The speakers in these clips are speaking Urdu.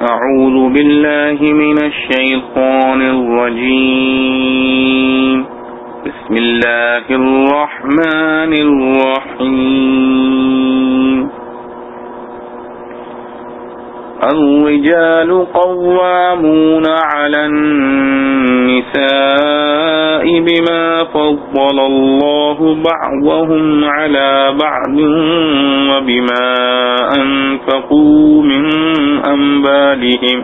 أعوذ بالله من الشيطان الرجيم. بسم الله الرحمن الرحيم. الرجال قوامون على النساء بما فضل الله بعضهم على بعض وبما أنفقوا من أموالهم.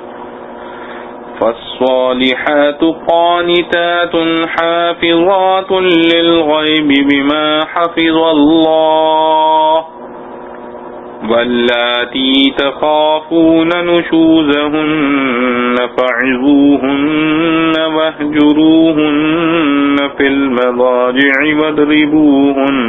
فالصالحات قانتات حافظات للغيب بما حفظ الله. واللاتي تخافون نشوزهن فعظوهن واهجروهن في المضاجع واضربوهن.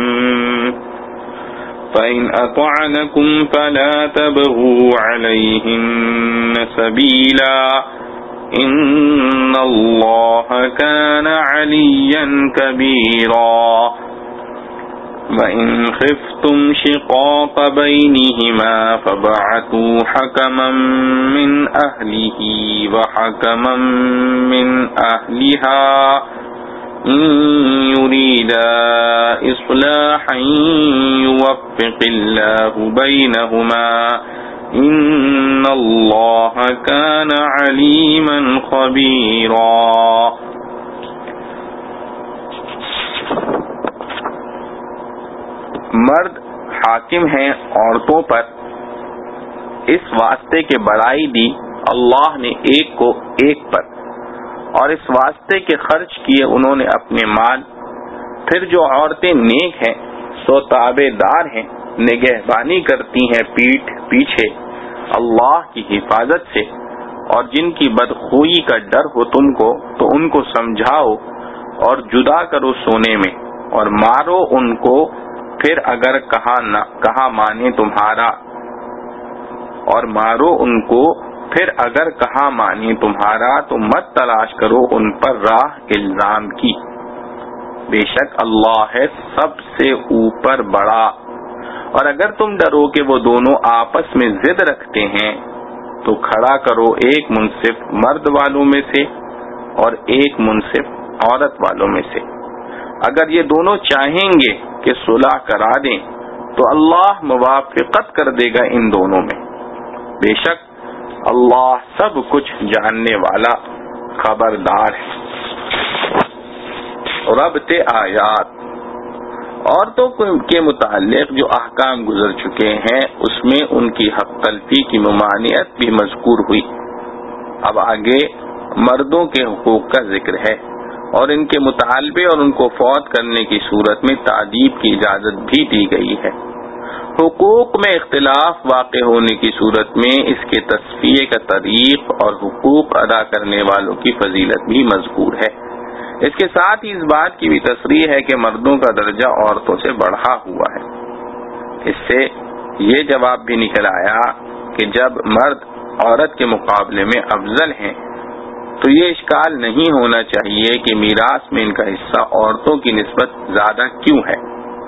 فإن أطعنكم فلا تبغوا عليهن سبيلا إن الله كان عليا كبيرا. وَإِنْ خِفْتُمْ شِقَاقَ بَيْنِهِمَا فَابْعَثُوا حَكَمًا مِّنْ أَهْلِهِ وَحَكَمًا مِّنْ أَهْلِهَا إِنْ يُرِيدَا إِصْلَاحًا يُوَفِّقِ اللَّهُ بَيْنَهُمَا إِنَّ اللَّهَ كَانَ عَلِيمًا خَبِيرًا. مرد حاکم ہیں عورتوں پر اس واسطے کہ بڑائی دی اللہ نے ایک کو ایک پر، اور اس واسطے کہ خرچ کیے انہوں نے اپنے مال. پھر جو عورتیں نیک ہیں سو تابع دار ہیں، نگہبانی کرتی ہیں پیٹھ پیچھے اللہ کی حفاظت سے. اور جن کی بدخوئی کا ڈر ہو تم کو تو ان کو سمجھاؤ اور جدا کرو سونے میں، اور مارو ان کو پھر اگر کہا مانے تمہارا، اور مارو ان کو پھر اگر کہا مانے تمہارا، تو مت تلاش کرو ان پر راہ الزام کی. بے شک اللہ ہے سب سے اوپر بڑا. اور اگر تم ڈرو کہ وہ دونوں آپس میں ضد رکھتے ہیں تو کھڑا کرو ایک منصف مرد والوں میں سے اور ایک منصف عورت والوں میں سے. اگر یہ دونوں چاہیں گے کہ صلح کرا دیں تو اللہ موافقت کر دے گا ان دونوں میں. بے شک اللہ سب کچھ جاننے والا خبردار ہے. ربط آیات. عورتوں کے متعلق جو احکام گزر چکے ہیں اس میں ان کی حق تلفی کی ممانعت بھی مذکور ہوئی. اب آگے مردوں کے حقوق کا ذکر ہے اور ان کے مطالبے اور ان کو فوت کرنے کی صورت میں تعذیب کی اجازت بھی دی گئی ہے. حقوق میں اختلاف واقع ہونے کی صورت میں اس کے تصفیے کا طریق اور حقوق ادا کرنے والوں کی فضیلت بھی مذکور ہے. اس کے ساتھ ہی اس بات کی بھی تصریح ہے کہ مردوں کا درجہ عورتوں سے بڑھا ہوا ہے. اس سے یہ جواب بھی نکل آیا کہ جب مرد عورت کے مقابلے میں افضل ہیں تو یہ اشکال نہیں ہونا چاہیے کہ میراث میں ان کا حصہ عورتوں کی نسبت زیادہ کیوں ہے.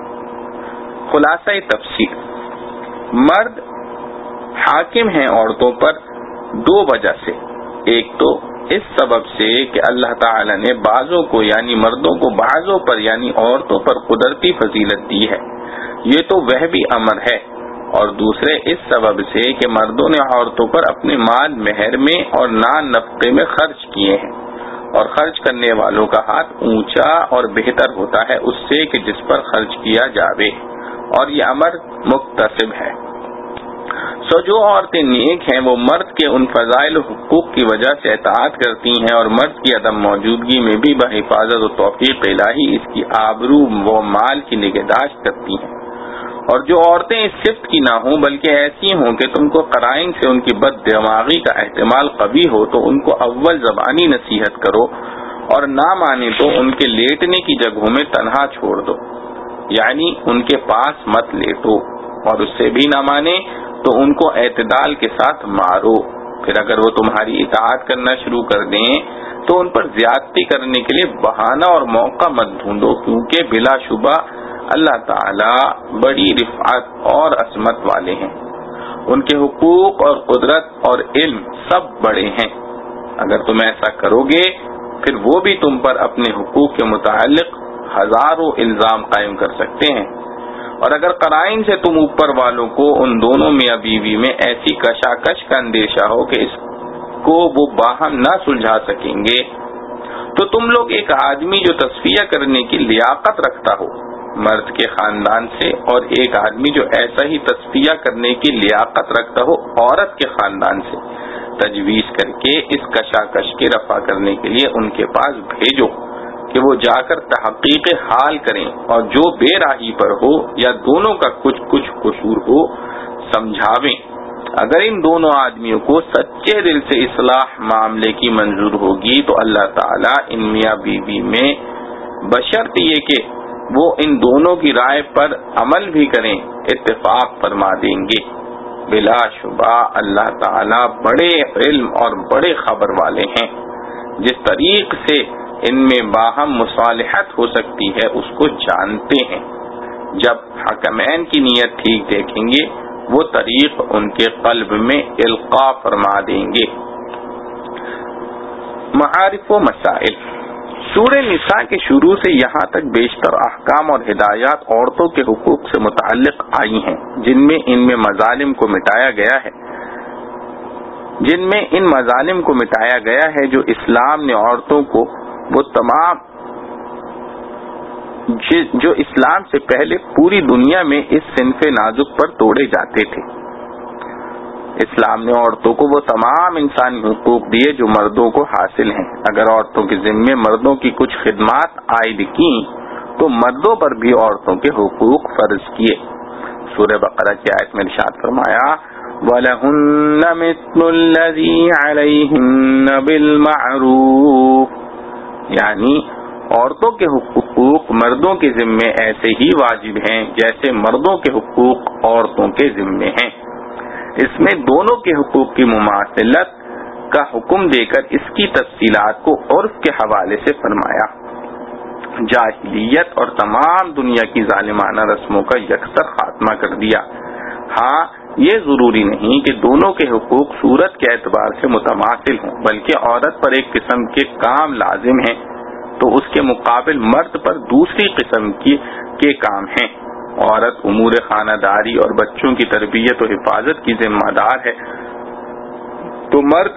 خلاصہ تفسیر: مرد حاکم ہیں عورتوں پر دو وجہ سے. ایک تو اس سبب سے کہ اللہ تعالی نے بعضوں کو یعنی مردوں کو بعضوں پر یعنی عورتوں پر قدرتی فضیلت دی ہے، یہ تو وہ بھی امر ہے. اور دوسرے اس سبب سے کہ مردوں نے عورتوں پر اپنے مال مہر میں اور نان نفقے میں خرچ کیے ہیں، اور خرچ کرنے والوں کا ہاتھ اونچا اور بہتر ہوتا ہے اس سے کہ جس پر خرچ کیا جاوے، اور یہ امر مکتسب ہے. سو جو عورتیں نیک ہیں وہ مرد کے ان فضائل و حقوق کی وجہ سے اطاعت کرتی ہیں اور مرد کی عدم موجودگی میں بھی بحفاظت و توفیق الہی اس کی آبرو و مال کی نگہداشت کرتی ہیں. اور جو عورتیں اس صفت کی نہ ہوں بلکہ ایسی ہوں کہ تم کو قرائن سے ان کی بد دماغی کا احتمال قوی ہو تو ان کو اول زبانی نصیحت کرو، اور نہ مانے تو ان کے لیٹنے کی جگہوں میں تنہا چھوڑ دو، یعنی ان کے پاس مت لیٹو. اور اس سے بھی نہ مانے تو ان کو اعتدال کے ساتھ مارو. پھر اگر وہ تمہاری اطاعت کرنا شروع کر دیں تو ان پر زیادتی کرنے کے لیے بہانہ اور موقع مت ڈھونڈو، کیونکہ بلا شبہ اللہ تعالی بڑی رفعت اور عظمت والے ہیں. ان کے حقوق اور قدرت اور علم سب بڑے ہیں. اگر تم ایسا کرو گے پھر وہ بھی تم پر اپنے حقوق کے متعلق ہزاروں الزام قائم کر سکتے ہیں. اور اگر قرائن سے تم اوپر والوں کو ان دونوں میاں بیوی میں ایسی کشاکش کا اندیشہ ہو کہ اس کو وہ باہم نہ سلجھا سکیں گے تو تم لوگ ایک آدمی جو تصفیہ کرنے کی لیاقت رکھتا ہو مرد کے خاندان سے اور ایک آدمی جو ایسا ہی تصفیہ کرنے کی لیاقت رکھتا ہو عورت کے خاندان سے تجویز کر کے اس کشاکش کے رفع کرنے کے لیے ان کے پاس بھیجو کہ وہ جا کر تحقیق حال کریں اور جو بے راہی پر ہو یا دونوں کا کچھ قصور ہو سمجھاویں. اگر ان دونوں آدمیوں کو سچے دل سے اصلاح معاملے کی منظور ہوگی تو اللہ تعالیٰ ان میاں بیوی میں بشرط یہ کہ وہ ان دونوں کی رائے پر عمل بھی کریں اتفاق فرما دیں گے. بلا شبہ اللہ تعالیٰ بڑے علم اور بڑے خبر والے ہیں. جس طریق سے ان میں باہم مصالحت ہو سکتی ہے اس کو جانتے ہیں. جب حکمین کی نیت ٹھیک دیکھیں گے وہ طریق ان کے قلب میں القاء فرما دیں گے. معارف و مسائل. سورہ نساء کے شروع سے یہاں تک بیشتر احکام اور ہدایات عورتوں کے حقوق سے متعلق آئی ہیں جن میں ان مظالم کو مٹایا گیا ہے جو اسلام نے عورتوں کو وہ تمام جو اسلام سے پہلے پوری دنیا میں اس صنف نازک پر توڑے جاتے تھے. اسلام نے عورتوں کو وہ تمام انسانی حقوق دیے جو مردوں کو حاصل ہیں. اگر عورتوں کے ذمے مردوں کی کچھ خدمات عائد کیں تو مردوں پر بھی عورتوں کے حقوق فرض کیے. سورہ بقرہ کی آیت میں ارشاد فرمایا وَلَهُنَّ مِثْلُ الَّذِي عَلَيْهِنَّ بِالْمَعْرُوفِ، یعنی عورتوں کے حقوق مردوں کے ذمے ایسے ہی واجب ہیں جیسے مردوں کے حقوق عورتوں کے ذمے ہیں. اس میں دونوں کے حقوق کی مماثلت کا حکم دے کر اس کی تفصیلات کو عرف کے حوالے سے فرمایا. جاہلیت اور تمام دنیا کی ظالمانہ رسموں کا یکسر خاتمہ کر دیا. ہاں یہ ضروری نہیں کہ دونوں کے حقوق صورت کے اعتبار سے متماثل ہوں، بلکہ عورت پر ایک قسم کے کام لازم ہیں تو اس کے مقابل مرد پر دوسری قسم کے کام ہیں. عورت امور خانہ داری اور بچوں کی تربیت و حفاظت کی ذمہ دار ہے تو مرد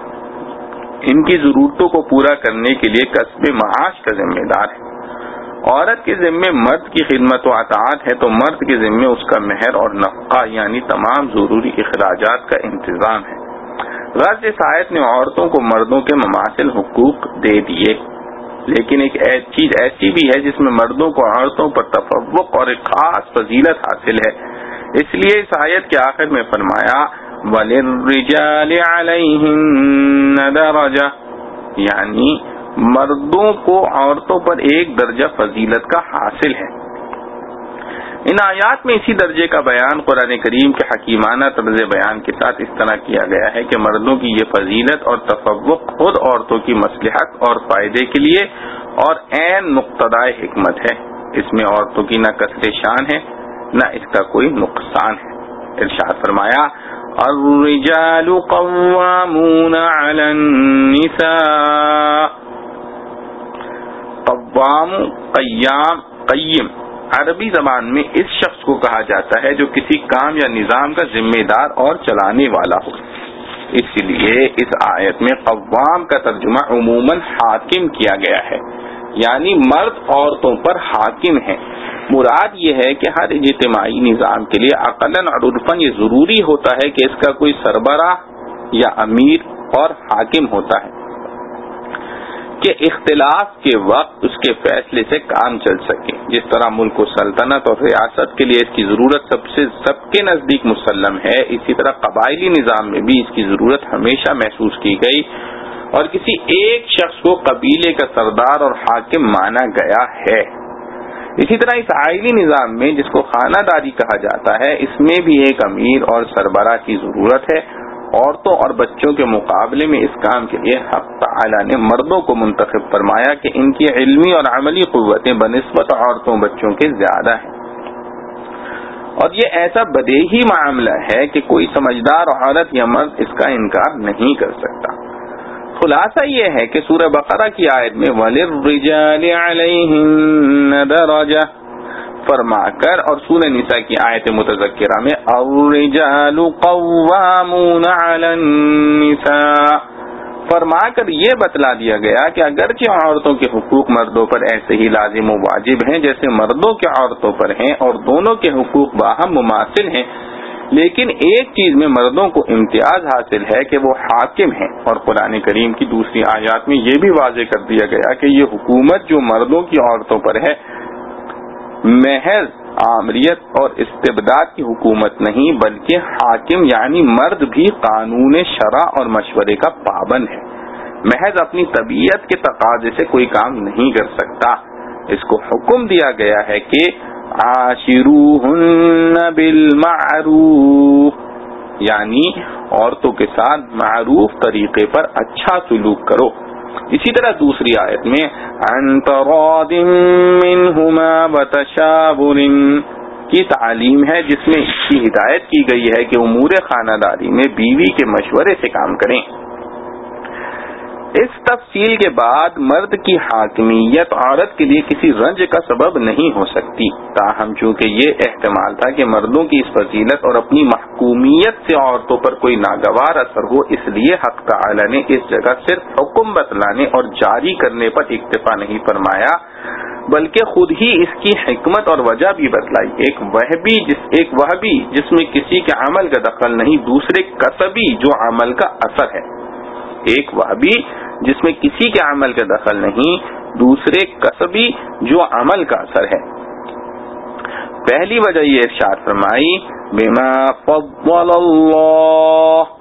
ان کی ضرورتوں کو پورا کرنے کے لیے کسب معاش کا ذمہ دار ہے. عورت کے ذمے مرد کی خدمت و اطاعت ہے تو مرد کے ذمے اس کا مہر اور نفقہ یعنی تمام ضروری اخراجات کا انتظام ہے. غرض اس آیت نے عورتوں کو مردوں کے مماثل حقوق دے دیے، لیکن ایک چیز ایسی بھی ہے جس میں مردوں کو عورتوں پر تفوق اور ایک خاص فضیلت حاصل ہے. اس لیے اس آیت کے آخر میں فرمایا وَلِلرِّجَالِ عَلَيْهِنَّ دَرَجَةٌ، یعنی مردوں کو عورتوں پر ایک درجہ فضیلت کا حاصل ہے. ان آیات میں اسی درجے کا بیان قرآن کریم کے حکیمانہ طرز بیان کے ساتھ اس طرح کیا گیا ہے کہ مردوں کی یہ فضیلت اور تفوق خود عورتوں کی مصلحت اور فائدے کے لیے اور عین مقتضائے حکمت ہے. اس میں عورتوں کی نہ کسر شان ہے نہ اس کا کوئی نقصان ہے. ارشاد فرمایا الرجال قوامون علی النساء. قوام، قیام، قیم عربی زبان میں اس شخص کو کہا جاتا ہے جو کسی کام یا نظام کا ذمہ دار اور چلانے والا ہو. اس لیے اس آیت میں قوام کا ترجمہ عموماً حاکم کیا گیا ہے، یعنی مرد عورتوں پر حاکم ہیں. مراد یہ ہے کہ ہر اجتماعی نظام کے لیے عقلاً اور عرفاً یہ ضروری ہوتا ہے کہ اس کا کوئی سربراہ یا امیر اور حاکم ہوتا ہے کہ اختلاف کے وقت اس کے فیصلے سے کام چل سکے. جس طرح ملک و سلطنت اور ریاست کے لیے اس کی ضرورت سب کے نزدیک مسلم ہے، اسی طرح قبائلی نظام میں بھی اس کی ضرورت ہمیشہ محسوس کی گئی اور کسی ایک شخص کو قبیلے کا سردار اور حاکم مانا گیا ہے. اسی طرح اس آئلی نظام میں جس کو خانہ داری کہا جاتا ہے، اس میں بھی ایک امیر اور سربراہ کی ضرورت ہے. عورتوں اور بچوں کے مقابلے میں اس کام کے لیے حق تعالی نے مردوں کو منتخب فرمایا کہ ان کی علمی اور عملی قوتیں بنسبت عورتوں بچوں کے زیادہ ہیں. اور یہ ایسا بدیہی معاملہ ہے کہ کوئی سمجھدار عورت یا مرد اس کا انکار نہیں کر سکتا۔ خلاصہ یہ ہے کہ سورہ بقرہ کی آیت میں وَلِلرِّجَالِ عَلَيْهِنَّ دَرَجَةٌ فرما کر اور سورہ نساء کی آیت متذکرہ میں الرجال قوامون علی النساء فرما کر یہ بتلا دیا گیا کہ اگرچہ عورتوں کے حقوق مردوں پر ایسے ہی لازم و واجب ہیں جیسے مردوں کے عورتوں پر ہیں اور دونوں کے حقوق باہم مماثل ہیں، لیکن ایک چیز میں مردوں کو امتیاز حاصل ہے کہ وہ حاکم ہیں، اور قرآن کریم کی دوسری آیات میں یہ بھی واضح کر دیا گیا کہ یہ حکومت جو مردوں کی عورتوں پر ہے محض آمریت اور استبداد کی حکومت نہیں بلکہ حاکم یعنی مرد بھی قانون شرع اور مشورے کا پابند ہے، محض اپنی طبیعت کے تقاضے سے کوئی کام نہیں کر سکتا۔ اس کو حکم دیا گیا ہے کہ عاشروہن بالمعروف یعنی عورتوں کے ساتھ معروف طریقے پر اچھا سلوک کرو۔ اسی طرح دوسری آیت میں عن تراض منہما وتشاور کی تعلیم ہے، جس میں اس کی ہدایت کی گئی ہے کہ امور خانہ داری میں بیوی کے مشورے سے کام کریں۔ اس تفصیل کے بعد مرد کی حاکمیت عورت کے لیے کسی رنج کا سبب نہیں ہو سکتی، تاہم چونکہ یہ احتمال تھا کہ مردوں کی اس فضیلت اور اپنی محکومیت سے عورتوں پر کوئی ناگوار اثر ہو، اس لیے حق تعالی نے اس جگہ صرف حکم بتلانے اور جاری کرنے پر اکتفا نہیں فرمایا بلکہ خود ہی اس کی حکمت اور وجہ بھی بتلائی۔ ایک وہبی جس میں کسی کے عمل کا دخل نہیں، دوسرے کسبی جو عمل کا اثر ہے۔ ایک وہبی جس میں کسی کے عمل کا دخل نہیں، دوسرے کسبی جو عمل کا اثر ہے۔ پہلی وجہ یہ ارشاد فرمائی بما فضل اللہ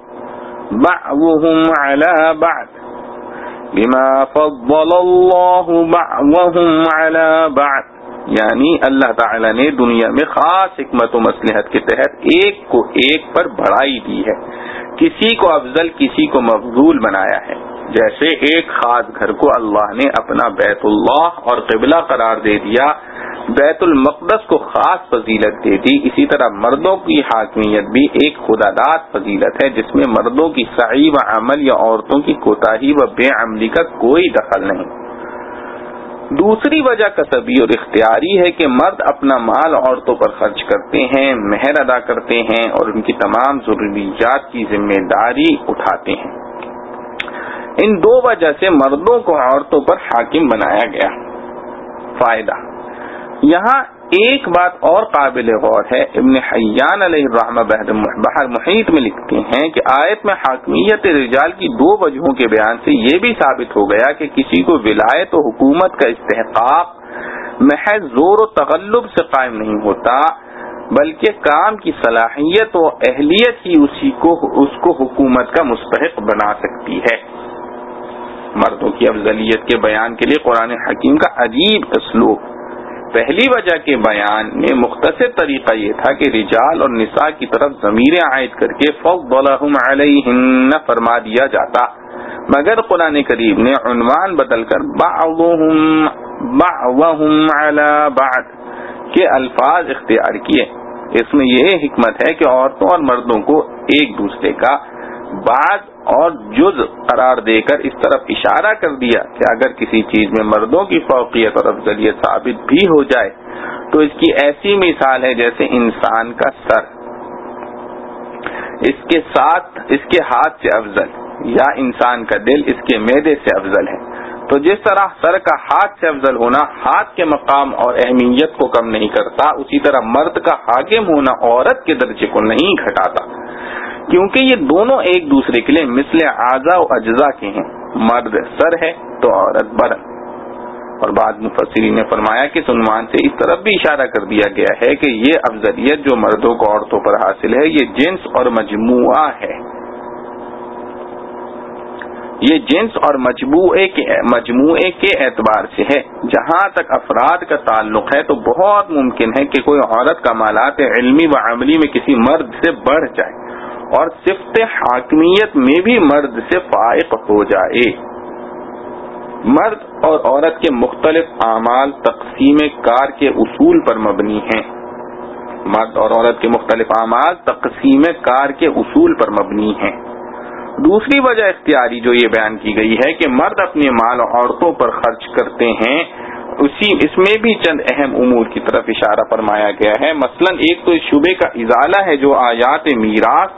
بعضهم على بعض، بما فضل اللہ بعضهم على بعض، یعنی اللہ تعالی نے دنیا میں خاص حکمت و مصلحت کے تحت ایک کو ایک پر بڑائی دی ہے، کسی کو افضل کسی کو مفضول بنایا ہے۔ جیسے ایک خاص گھر کو اللہ نے اپنا بیت اللہ اور قبلہ قرار دے دیا، بیت المقدس کو خاص فضیلت دے دی، اسی طرح مردوں کی حاکمیت بھی ایک خداداد فضیلت ہے جس میں مردوں کی سعی و عمل یا عورتوں کی کوتاہی و بے عملی کا کوئی دخل نہیں۔ دوسری وجہ کسبی اور اختیاری ہے کہ مرد اپنا مال عورتوں پر خرچ کرتے ہیں، مہر ادا کرتے ہیں اور ان کی تمام ضروریات کی ذمہ داری اٹھاتے ہیں۔ ان دو وجہ سے مردوں کو عورتوں پر حاکم بنایا گیا۔ فائدہ، یہاں ایک بات اور قابل غور ہے، ابن حیان علیہ الرحمہ بحر محیط میں لکھتے ہیں کہ آیت میں حاکمیت رجال کی دو وجہوں کے بیان سے یہ بھی ثابت ہو گیا کہ کسی کو ولایت و حکومت کا استحقاق محض زور و تغلب سے قائم نہیں ہوتا بلکہ کام کی صلاحیت و اہلیت ہی اس کو حکومت کا مستحق بنا سکتی ہے۔ مردوں کی افضلیت کے بیان کے لیے قرآن حکیم کا عجیب اسلوب۔ پہلی وجہ کے بیان میں مختصر طریقہ یہ تھا کہ رجال اور نساء کی طرف ضمیریں عائد کر کے فضلہم علیہن فرما دیا جاتا، مگر قرآن کریم نے عنوان بدل کر بعضہم علی بعض کے الفاظ اختیار کیے۔ اس میں یہ حکمت ہے کہ عورتوں اور مردوں کو ایک دوسرے کا بعض اور جز قرار دے کر اس طرف اشارہ کر دیا کہ اگر کسی چیز میں مردوں کی فوقیت اور افضلیت ثابت بھی ہو جائے تو اس کی ایسی مثال ہے جیسے انسان کا سر اس کے ہاتھ سے افضل، یا انسان کا دل اس کے معدے سے افضل ہے۔ تو جس طرح سر کا ہاتھ سے افضل ہونا ہاتھ کے مقام اور اہمیت کو کم نہیں کرتا، اسی طرح مرد کا حاکم ہونا عورت کے درجے کو نہیں گھٹاتا، کیونکہ یہ دونوں ایک دوسرے کے لیے مثل اعضاء و اجزاء کے ہیں۔ مرد سر ہے تو عورت بدن۔ اور بعض مفسرین نے فرمایا کہ اس عنوان سے اس طرف بھی اشارہ کر دیا گیا ہے کہ یہ افضلیت جو مردوں کو عورتوں پر حاصل ہے یہ جنس اور مجموعہ ہے، یہ جنس اور مجموعے کے اعتبار سے ہے۔ جہاں تک افراد کا تعلق ہے تو بہت ممکن ہے کہ کوئی عورت کمالات علمی و عملی میں کسی مرد سے بڑھ جائے اور صفت حاکمیت میں بھی مرد سے فائق ہو جائے۔ مرد اور عورت کے مختلف اعمال تقسیم کار کے اصول پر مبنی ہیں۔ مرد اور عورت کے مختلف اعمال تقسیم کار کے اصول پر مبنی ہیں۔ دوسری وجہ اختیاری جو یہ بیان کی گئی ہے کہ مرد اپنے مال عورتوں پر خرچ کرتے ہیں، اس میں بھی چند اہم امور کی طرف اشارہ فرمایا گیا ہے۔ مثلا ایک تو اس شبے کا ازالہ ہے جو آیات میراث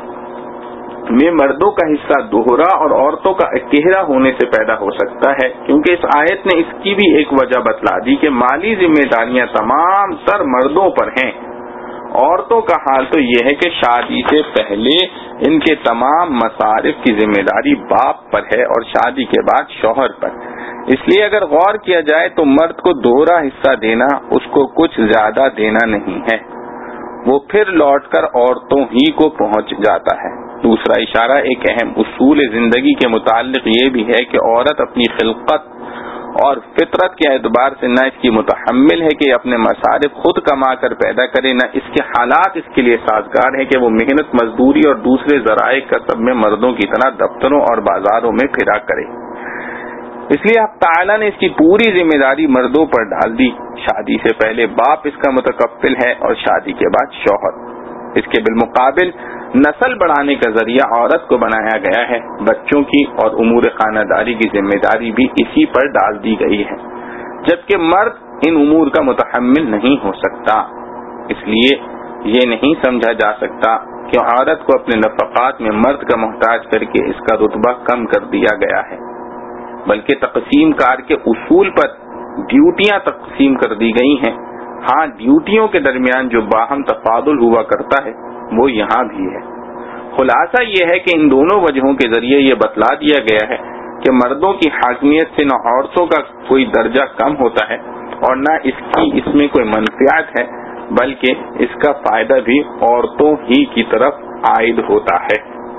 میں مردوں کا حصہ دوہرا اور عورتوں کا اکیرا ہونے سے پیدا ہو سکتا ہے، کیونکہ اس آیت نے اس کی بھی ایک وجہ بتلا دی کہ مالی ذمہ داریاں تمام تر مردوں پر ہیں۔ عورتوں کا حال تو یہ ہے کہ شادی سے پہلے ان کے تمام مصارف کی ذمہ داری باپ پر ہے اور شادی کے بعد شوہر پر۔ اس لیے اگر غور کیا جائے تو مرد کو دوہرا حصہ دینا اس کو کچھ زیادہ دینا نہیں ہے، وہ پھر لوٹ کر عورتوں ہی کو پہنچ جاتا ہے۔ دوسرا اشارہ ایک اہم اصول زندگی کے متعلق یہ بھی ہے کہ عورت اپنی خلقت اور فطرت کے اعتبار سے نہ اس کی متحمل ہے کہ اپنے مصارف خود کما کر پیدا کرے، نہ اس کے حالات اس کے لیے سازگار ہیں کہ وہ محنت مزدوری اور دوسرے ذرائع کسب میں مردوں کی طرح دفتروں اور بازاروں میں پھرا کرے۔ اس لیے حق تعالی نے اس کی پوری ذمہ داری مردوں پر ڈال دی۔ شادی سے پہلے باپ اس کا متکفل ہے اور شادی کے بعد شوہر۔ اس کے بالمقابل نسل بڑھانے کا ذریعہ عورت کو بنایا گیا ہے۔ بچوں کی اور امور خانہ داری کی ذمہ داری بھی اسی پر ڈال دی گئی ہے، جبکہ مرد ان امور کا متحمل نہیں ہو سکتا۔ اس لیے یہ نہیں سمجھا جا سکتا کہ عورت کو اپنے نفقات میں مرد کا محتاج کر کے اس کا رتبہ کم کر دیا گیا ہے، بلکہ تقسیم کار کے اصول پر ڈیوٹیاں تقسیم کر دی گئی ہیں۔ ہاں، ڈیوٹیوں کے درمیان جو باہم تفاضل ہوا کرتا ہے وہ یہاں بھی ہے۔ خلاصہ یہ ہے کہ ان دونوں وجہوں کے ذریعے یہ بتلا دیا گیا ہے کہ مردوں کی حاکمیت سے نہ عورتوں کا کوئی درجہ کم ہوتا ہے اور نہ اس میں کوئی منفعت ہے، بلکہ اس کا فائدہ بھی عورتوں ہی کی طرف عائد ہوتا ہے۔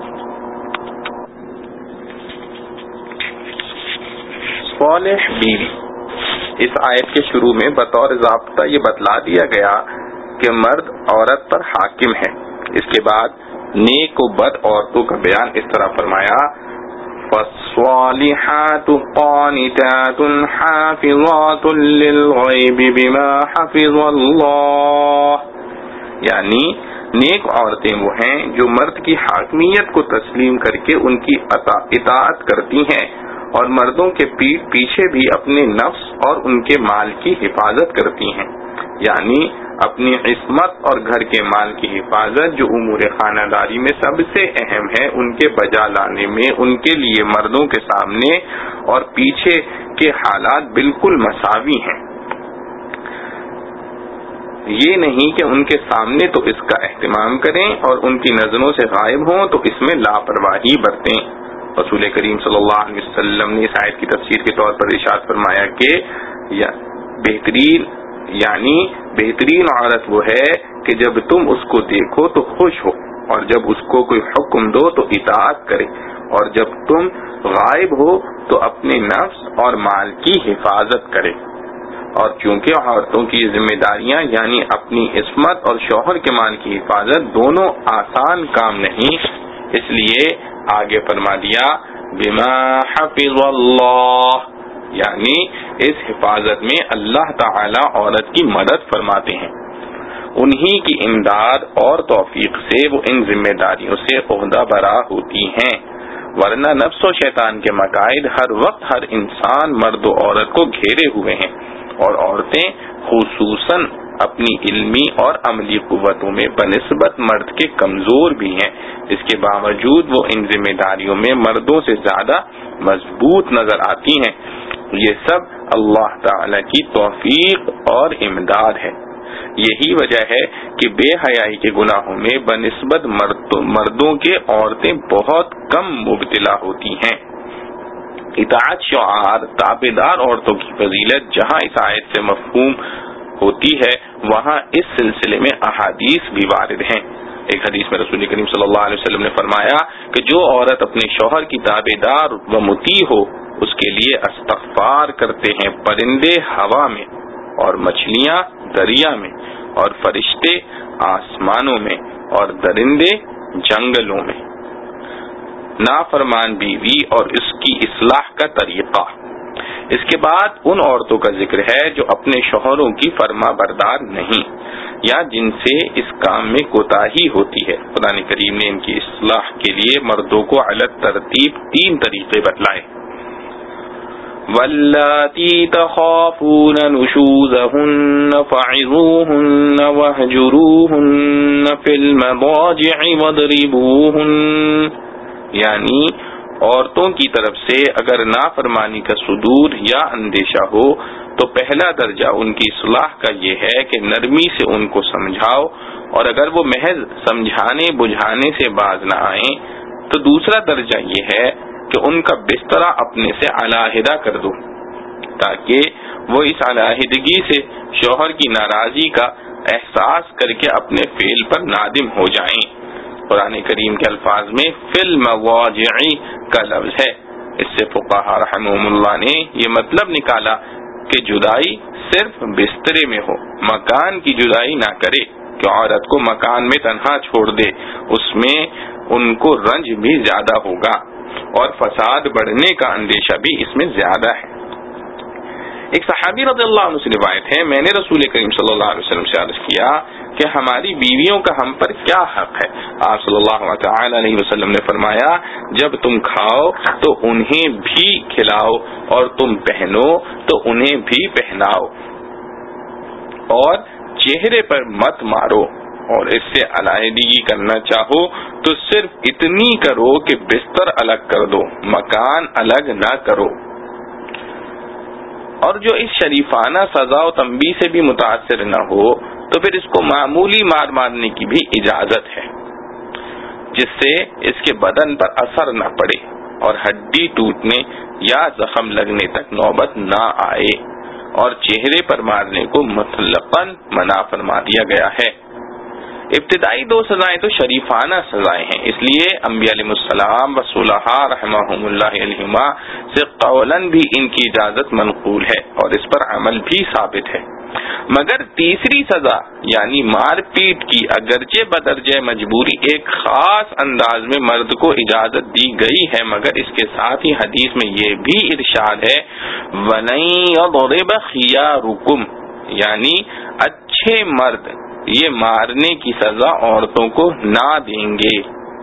صالح بیوی۔ اس آیت کے شروع میں بطور ضابطہ یہ بتلا دیا گیا کہ مرد عورت پر حاکم ہے۔ اس کے بعد نیک و بد عورتوں کا بیان اس طرح فرمایا، فَالصَّالِحَاتُ قَانِتَاتٌ حَافِظَاتٌ لِلْغَيْبِ بِمَا حَفِظَ اللَّهُ، یعنی نیک عورتیں وہ ہیں جو مرد کی حاکمیت کو تسلیم کر کے ان کی اطاعت کرتی ہیں اور مردوں کے پیٹھ پیچھے بھی اپنے نفس اور ان کے مال کی حفاظت کرتی ہیں، یعنی اپنی عصمت اور گھر کے مال کی حفاظت جو امور خانہ داری میں سب سے اہم ہے ان کے بجا لانے میں ان کے لیے مردوں کے سامنے اور پیچھے کے حالات بالکل مساوی ہیں۔ یہ نہیں کہ ان کے سامنے تو اس کا اہتمام کریں اور ان کی نظروں سے غائب ہوں تو اس میں لاپرواہی برتیں۔ رسول کریم صلی اللہ علیہ وسلم نے اس آیت کی تفسیر کے طور پر ارشاد فرمایا کہ بہترین عورت وہ ہے کہ جب تم اس کو دیکھو تو خوش ہو اور جب اس کو کوئی حکم دو تو اطاعت کرے اور جب تم غائب ہو تو اپنے نفس اور مال کی حفاظت کرے۔ اور چونکہ عورتوں کی ذمہ داریاں یعنی اپنی عصمت اور شوہر کے مال کی حفاظت دونوں آسان کام نہیں، اس لیے آگے فرما دیا بما حفظ اللہ، یعنی اس حفاظت میں اللہ تعالی عورت کی مدد فرماتے ہیں، انہی کی امداد اور توفیق سے وہ ان ذمہ داریوں سے عہدہ برا ہوتی ہیں، ورنہ نفس و شیطان کے مقاصد ہر وقت ہر انسان مرد و عورت کو گھیرے ہوئے ہیں، اور عورتیں خصوصاً اپنی علمی اور عملی قوتوں میں بنسبت مرد کے کمزور بھی ہیں، اس کے باوجود وہ ان ذمہ داریوں میں مردوں سے زیادہ مضبوط نظر آتی ہیں۔ یہ سب اللہ تعالی کی توفیق اور امداد ہے۔ یہی وجہ ہے کہ بے حیائی کے گناہوں میں بنسبت مردوں کے عورتیں بہت کم مبتلا ہوتی ہیں۔ اطاعت شعار تابعدار عورتوں کی فضیلت جہاں اس آیت سے مفہوم ہوتی ہے وہاں اس سلسلے میں احادیث بھی وارد ہیں۔ ایک حدیث میں رسول کریم صلی اللہ علیہ وسلم نے فرمایا کہ جو عورت اپنے شوہر کی تابعدار و مطیع ہو اس کے لیے استغفار کرتے ہیں پرندے ہوا میں اور مچھلیاں دریا میں اور فرشتے آسمانوں میں اور درندے جنگلوں میں۔ نافرمان بیوی اور اس کی اصلاح کا طریقہ، اس کے بعد ان عورتوں کا ذکر ہے جو اپنے شوہروں کی فرما بردار نہیں یا جن سے اس کام میں کوتاہی ہوتی ہے. قرآن کریم نے ان کی اصلاح کے لیے مردوں کو علی ترتیب 3 طریقے بتلائے. واللاتی تخافون نشوزہن فعظوہن واہجروہن فی المضاجع واضربوہن، یعنی عورتوں کی طرف سے اگر نافرمانی کا صدور یا اندیشہ ہو تو پہلا درجہ ان کی اصلاح کا یہ ہے کہ نرمی سے ان کو سمجھاؤ، اور اگر وہ محض سمجھانے بجھانے سے باز نہ آئیں تو دوسرا درجہ یہ ہے کہ ان کا بستر اپنے سے علیحدہ کر دو تاکہ وہ اس علیحدگی سے شوہر کی ناراضی کا احساس کر کے اپنے فعل پر نادم ہو جائیں. قرآن کریم کے الفاظ میں فی المضاجع کا لفظ ہے. اس سے فقہاء رحمہم اللہ نے یہ مطلب نکالا کہ جدائی صرف بسترے میں ہو، مکان کی جدائی نہ کرے، کہ عورت کو مکان میں تنہا چھوڑ دے، اس میں ان کو رنج بھی زیادہ ہوگا اور فساد بڑھنے کا اندیشہ بھی اس میں زیادہ ہے. ایک صحابی رضی اللہ عنہ سے روایت ہے، میں نے رسول کریم صلی اللہ علیہ وسلم سے عرض کیا کہ ہماری بیویوں کا ہم پر کیا حق ہے؟ آپ صلی اللہ تعالی علیہ وسلم نے فرمایا، جب تم کھاؤ تو انہیں بھی کھلاؤ اور تم پہنو تو انہیں بھی پہناؤ، اور چہرے پر مت مارو، اور اس سے علیحدگی کرنا چاہو تو صرف اتنی کرو کہ بستر الگ کر دو، مکان الگ نہ کرو. اور جو اس شریفانہ سزا و تنبیہ سے بھی متاثر نہ ہو تو پھر اس کو معمولی مار مارنے کی بھی اجازت ہے، جس سے اس کے بدن پر اثر نہ پڑے اور ہڈی ٹوٹنے یا زخم لگنے تک نوبت نہ آئے، اور چہرے پر مارنے کو مطلقاً منع فرما دیا گیا ہے. ابتدائی 2 سزائیں تو شریفانہ سزائیں ہیں، اس لیے انبیاء علیہ السلام و صلحاء رحمہم اللہ علیہما سے قولاً بھی ان کی اجازت منقول ہے اور اس پر عمل بھی ثابت ہے. مگر تیسری سزا یعنی مار پیٹ کی اگرچہ بدرجہ مجبوری ایک خاص انداز میں مرد کو اجازت دی گئی ہے، مگر اس کے ساتھ ہی حدیث میں یہ بھی ارشاد ہے وَلَن يَضْرِبَ خِيَارُكُمْ، یعنی اچھے مرد یہ مارنے کی سزا عورتوں کو نہ دیں گے،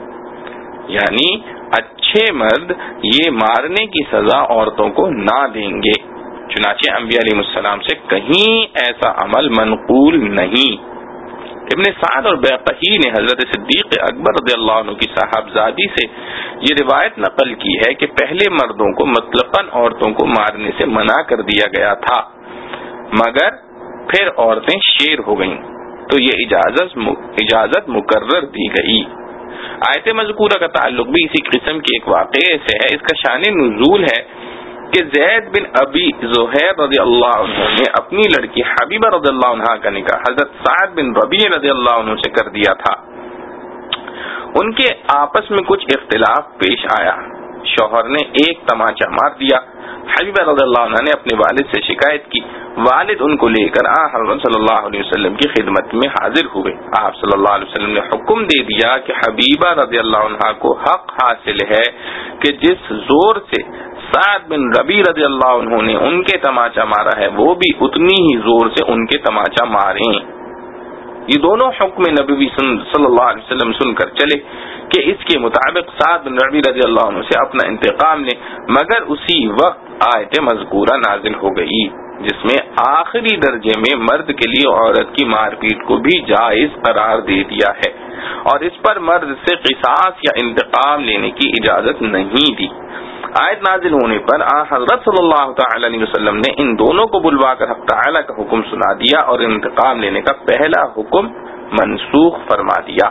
یعنی اچھے مرد یہ مارنے کی سزا عورتوں کو نہ دیں گے. چنانچہ انبیاء علیہ السلام سے کہیں ایسا عمل منقول نہیں. ابن سعد اور بیقی نے حضرت صدیق اکبر رضی اللہ عنہ کی صاحبزادی سے یہ روایت نقل کی ہے کہ پہلے مردوں کو مطلقاً عورتوں کو مارنے سے منع کر دیا گیا تھا، مگر پھر عورتیں شیر ہو گئیں تو یہ اجازت مقرر دی گئی. آیت مذکورہ کا تعلق بھی اسی قسم کے ایک واقعے سے ہے. اس کا شان نزول ہے کہ زید بن ابی زہیر رضی اللہ عنہ نے اپنی لڑکی حبیبہ رضی اللہ عنہ کا نکاح حضرت سعد بن ربیع رضی اللہ عنہ سے کر دیا تھا. ان کے آپس میں کچھ اختلاف پیش آیا، شوہر نے ایک تماچا مار دیا. حبیبہ رضی اللہ عنہ نے اپنے والد سے شکایت کی، والد ان کو لے کر حضرت صلی اللہ علیہ وسلم کی خدمت میں حاضر ہوئے. آپ صلی اللہ علیہ وسلم نے حکم دے دیا کہ حبیبہ رضی اللہ عنہ کو حق حاصل ہے کہ جس زور سے سعد بن ربیع رضی اللہ عنہ نے ان کے تماچا مارا ہے وہ بھی اتنی ہی زور سے ان کے تماچا ماریں. یہ دونوں حکم نبوی صلی اللہ علیہ وسلم سن کر چلے کہ اس کے مطابق سعد بن ربیع رضی اللہ عنہ سے اپنا انتقام لیں، مگر اسی وقت آیت مذکورہ نازل ہو گئی جس میں آخری درجے میں مرد کے لیے عورت کی مار پیٹ کو بھی جائز قرار دے دیا ہے، اور اس پر مرد سے قصاص یا انتقام لینے کی اجازت نہیں دی. آیت نازل ہونے پر حضرت صلی اللہ تعالی علیہ وسلم نے ان دونوں کو بلوا کر حق تعالی کا حکم سنا دیا اور انتقام لینے کا پہلا حکم منسوخ فرما دیا.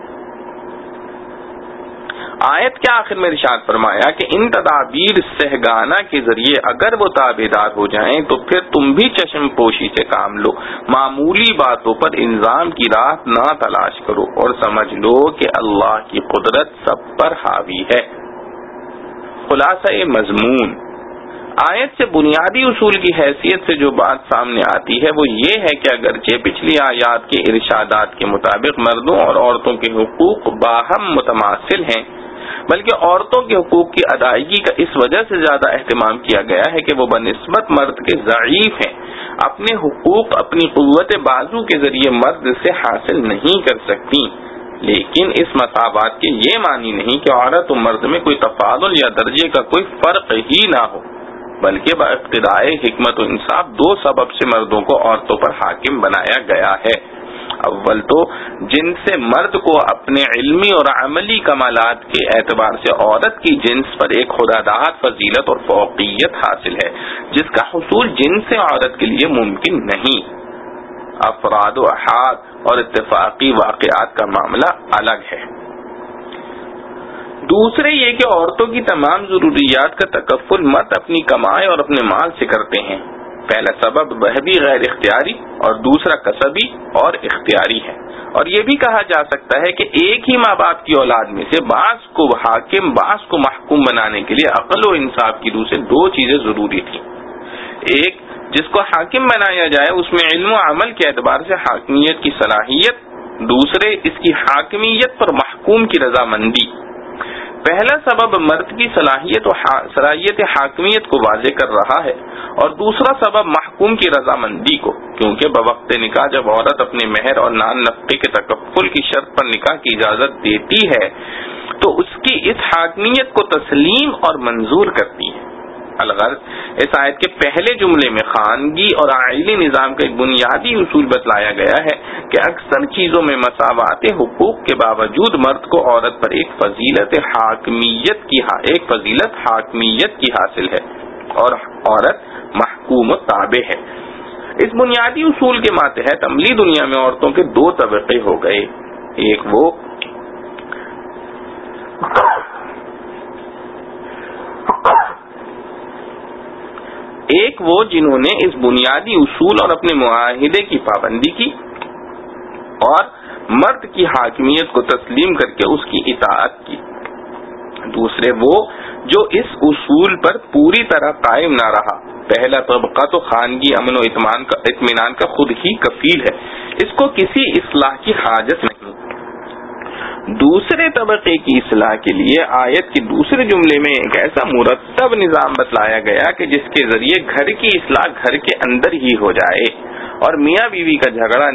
آیت کے آخر میں ارشاد فرمایا کہ ان تدابیر سہگانہ کے ذریعے اگر وہ تابعدار ہو جائیں تو پھر تم بھی چشم پوشی سے کام لو، معمولی باتوں پر الزام کی راہ نہ تلاش کرو اور سمجھ لو کہ اللہ کی قدرت سب پر حاوی ہے. خلاصہ مضمون، آیت سے بنیادی اصول کی حیثیت سے جو بات سامنے آتی ہے وہ یہ ہے کہ اگرچہ پچھلی آیات کے ارشادات کے مطابق مردوں اور عورتوں کے حقوق باہم متماثل ہیں، بلکہ عورتوں کے حقوق کی ادائیگی کا اس وجہ سے زیادہ اہتمام کیا گیا ہے کہ وہ بنسبت مرد کے ضعیف ہیں، اپنے حقوق اپنی قوت بازو کے ذریعے مرد سے حاصل نہیں کر سکتی۔ لیکن اس مساوات کے یہ معنی نہیں کہ عورت و مرد میں کوئی تفاضل یا درجے کا کوئی فرق ہی نہ ہو، بلکہ باقتدائے حکمت و انصاف دو سبب سے مردوں کو عورتوں پر حاکم بنایا گیا ہے۔ اول تو جنس مرد کو اپنے علمی اور عملی کمالات کے اعتبار سے عورت کی جنس پر ایک خودداد فضیلت اور فوقیت حاصل ہے، جس کا حصول جنس عورت کے لیے ممکن نہیں۔ افراد و احاد اور اتفاقی واقعات کا معاملہ الگ ہے۔ دوسرے یہ کہ عورتوں کی تمام ضروریات کا تکفل مرد اپنی کمائی اور اپنے مال سے کرتے ہیں۔ پہلا سبب وہ بھی غیر اختیاری اور دوسرا کسبی اور اختیاری ہے، اور یہ بھی کہا جا سکتا ہے کہ ایک ہی ماں باپ کی اولاد میں سے بعض کو حاکم بعض کو محکوم بنانے کے لیے عقل و انصاف کی روح سے دو چیزیں ضروری تھیں۔ ایک جس کو حاکم بنایا جائے اس میں علم و عمل کے اعتبار سے حاکمیت کی صلاحیت، دوسرے اس کی حاکمیت پر محکوم کی رضامندی۔ پہلا سبب مرد کی صلاحیت حاکمیت کو واضح کر رہا ہے اور دوسرا سبب محکوم کی رضامندی کو، کیونکہ بوقت نکاح جب عورت اپنے مہر اور نان نفقے کے تکفل کی شرط پر نکاح کی اجازت دیتی ہے تو اس کی اس حاکمیت کو تسلیم اور منظور کرتی ہے۔ الغرض اس آیت کے پہلے جملے میں خانگی اور عائلی نظام کا ایک بنیادی اصول بتلایا گیا ہے کہ اکثر چیزوں میں مساوات حقوق کے باوجود مرد کو عورت پر ایک فضیلت حاکمیت کی حاصل ہے اور عورت محکوم و تابع ہے۔ اس بنیادی اصول کے ماتحت عملی دنیا میں عورتوں کے دو طبقے ہو گئے، ایک وہ جنہوں نے اس بنیادی اصول اور اپنے معاہدے کی پابندی کی اور مرد کی حاکمیت کو تسلیم کر کے اس کی اطاعت کی، دوسرے وہ جو اس اصول پر پوری طرح قائم نہ رہا۔ پہلا طبقہ تو خانگی امن و اطمینان کا خود ہی کفیل ہے، اس کو کسی اصلاح کی حاجت نہیں۔ دوسرے طبقے کی اصلاح کے لیے آیت کے دوسرے جملے میں ایک ایسا مرتب نظام بتلایا گیا کہ جس کے ذریعے گھر کی اصلاح گھر کے اندر ہی ہو جائے اور میاں بیوی کا جھگڑا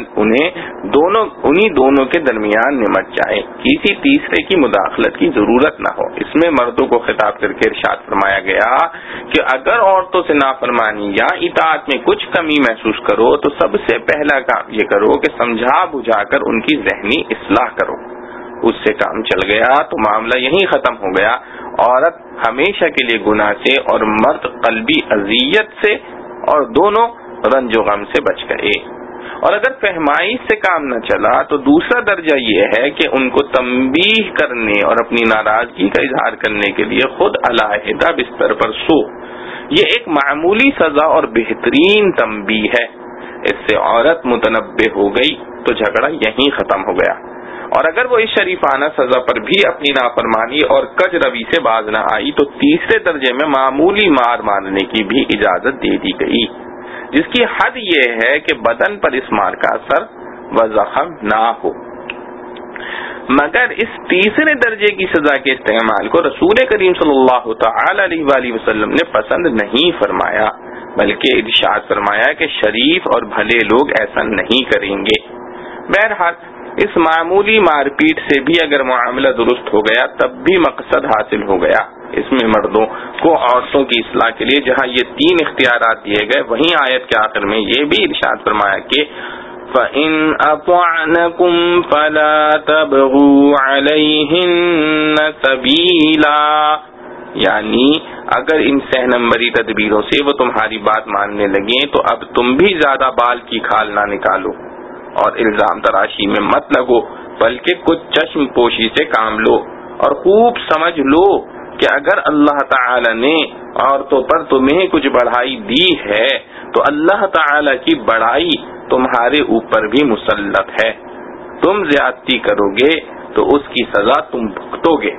انہی دونوں کے درمیان نمٹ جائے، کسی تیسرے کی مداخلت کی ضرورت نہ ہو۔ اس میں مردوں کو خطاب کر کے ارشاد فرمایا گیا کہ اگر عورتوں سے نافرمانی یا اطاعت میں کچھ کمی محسوس کرو تو سب سے پہلا کام یہ کرو کہ سمجھا بجھا کر ان کی ذہنی اصلاح کرو۔ اس سے کام چل گیا تو معاملہ یہیں ختم ہو گیا، عورت ہمیشہ کے لیے گناہ سے اور مرد قلبی اذیت سے اور دونوں رنج و غم سے بچ گئے۔ اور اگر فہمائش سے کام نہ چلا تو دوسرا درجہ یہ ہے کہ ان کو تنبیہ کرنے اور اپنی ناراضگی کا اظہار کرنے کے لیے خود علیحدہ بستر پر سو۔ یہ ایک معمولی سزا اور بہترین تنبیہ ہے، اس سے عورت متنبہ ہو گئی تو جھگڑا یہیں ختم ہو گیا، اور اگر وہ اس شریفانہ سزا پر بھی اپنی نافرمانی اور کج روی سے باز نہ آئی تو تیسرے درجے میں معمولی مار مارنے کی بھی اجازت دے دی گئی، جس کی حد یہ ہے کہ بدن پر اس مار کا اثر و زخم نہ ہو۔ مگر اس تیسرے درجے کی سزا کے استعمال کو رسول کریم صلی اللہ تعالی علیہ وآلہ وسلم نے پسند نہیں فرمایا، بلکہ ارشاد فرمایا کہ شریف اور بھلے لوگ ایسا نہیں کریں گے۔ بہرحال اس معمولی مار پیٹ سے بھی اگر معاملہ درست ہو گیا تب بھی مقصد حاصل ہو گیا۔ اس میں مردوں کو عورتوں کی اصلاح کے لیے جہاں یہ تین اختیارات دیے گئے، وہیں آیت کے آخر میں یہ بھی ارشاد فرمایا کہ فَإِنْ أَطَعْنَكُمْ فَلَا تَبْغُوا عَلَيْهِنَّ سَبِيلًا، یعنی اگر ان سہ نمبری تدبیروں سے وہ تمہاری بات ماننے لگیں تو اب تم بھی زیادہ بال کی کھال نہ نکالو اور الزام تراشی میں مت لگو، بلکہ کچھ چشم پوشی سے کام لو اور خوب سمجھ لو کہ اگر اللہ تعالی نے عورتوں پر تمہیں کچھ بڑھائی دی ہے تو اللہ تعالی کی بڑائی تمہارے اوپر بھی مسلط ہے، تم زیادتی کرو گے تو اس کی سزا تم بھگتو گے۔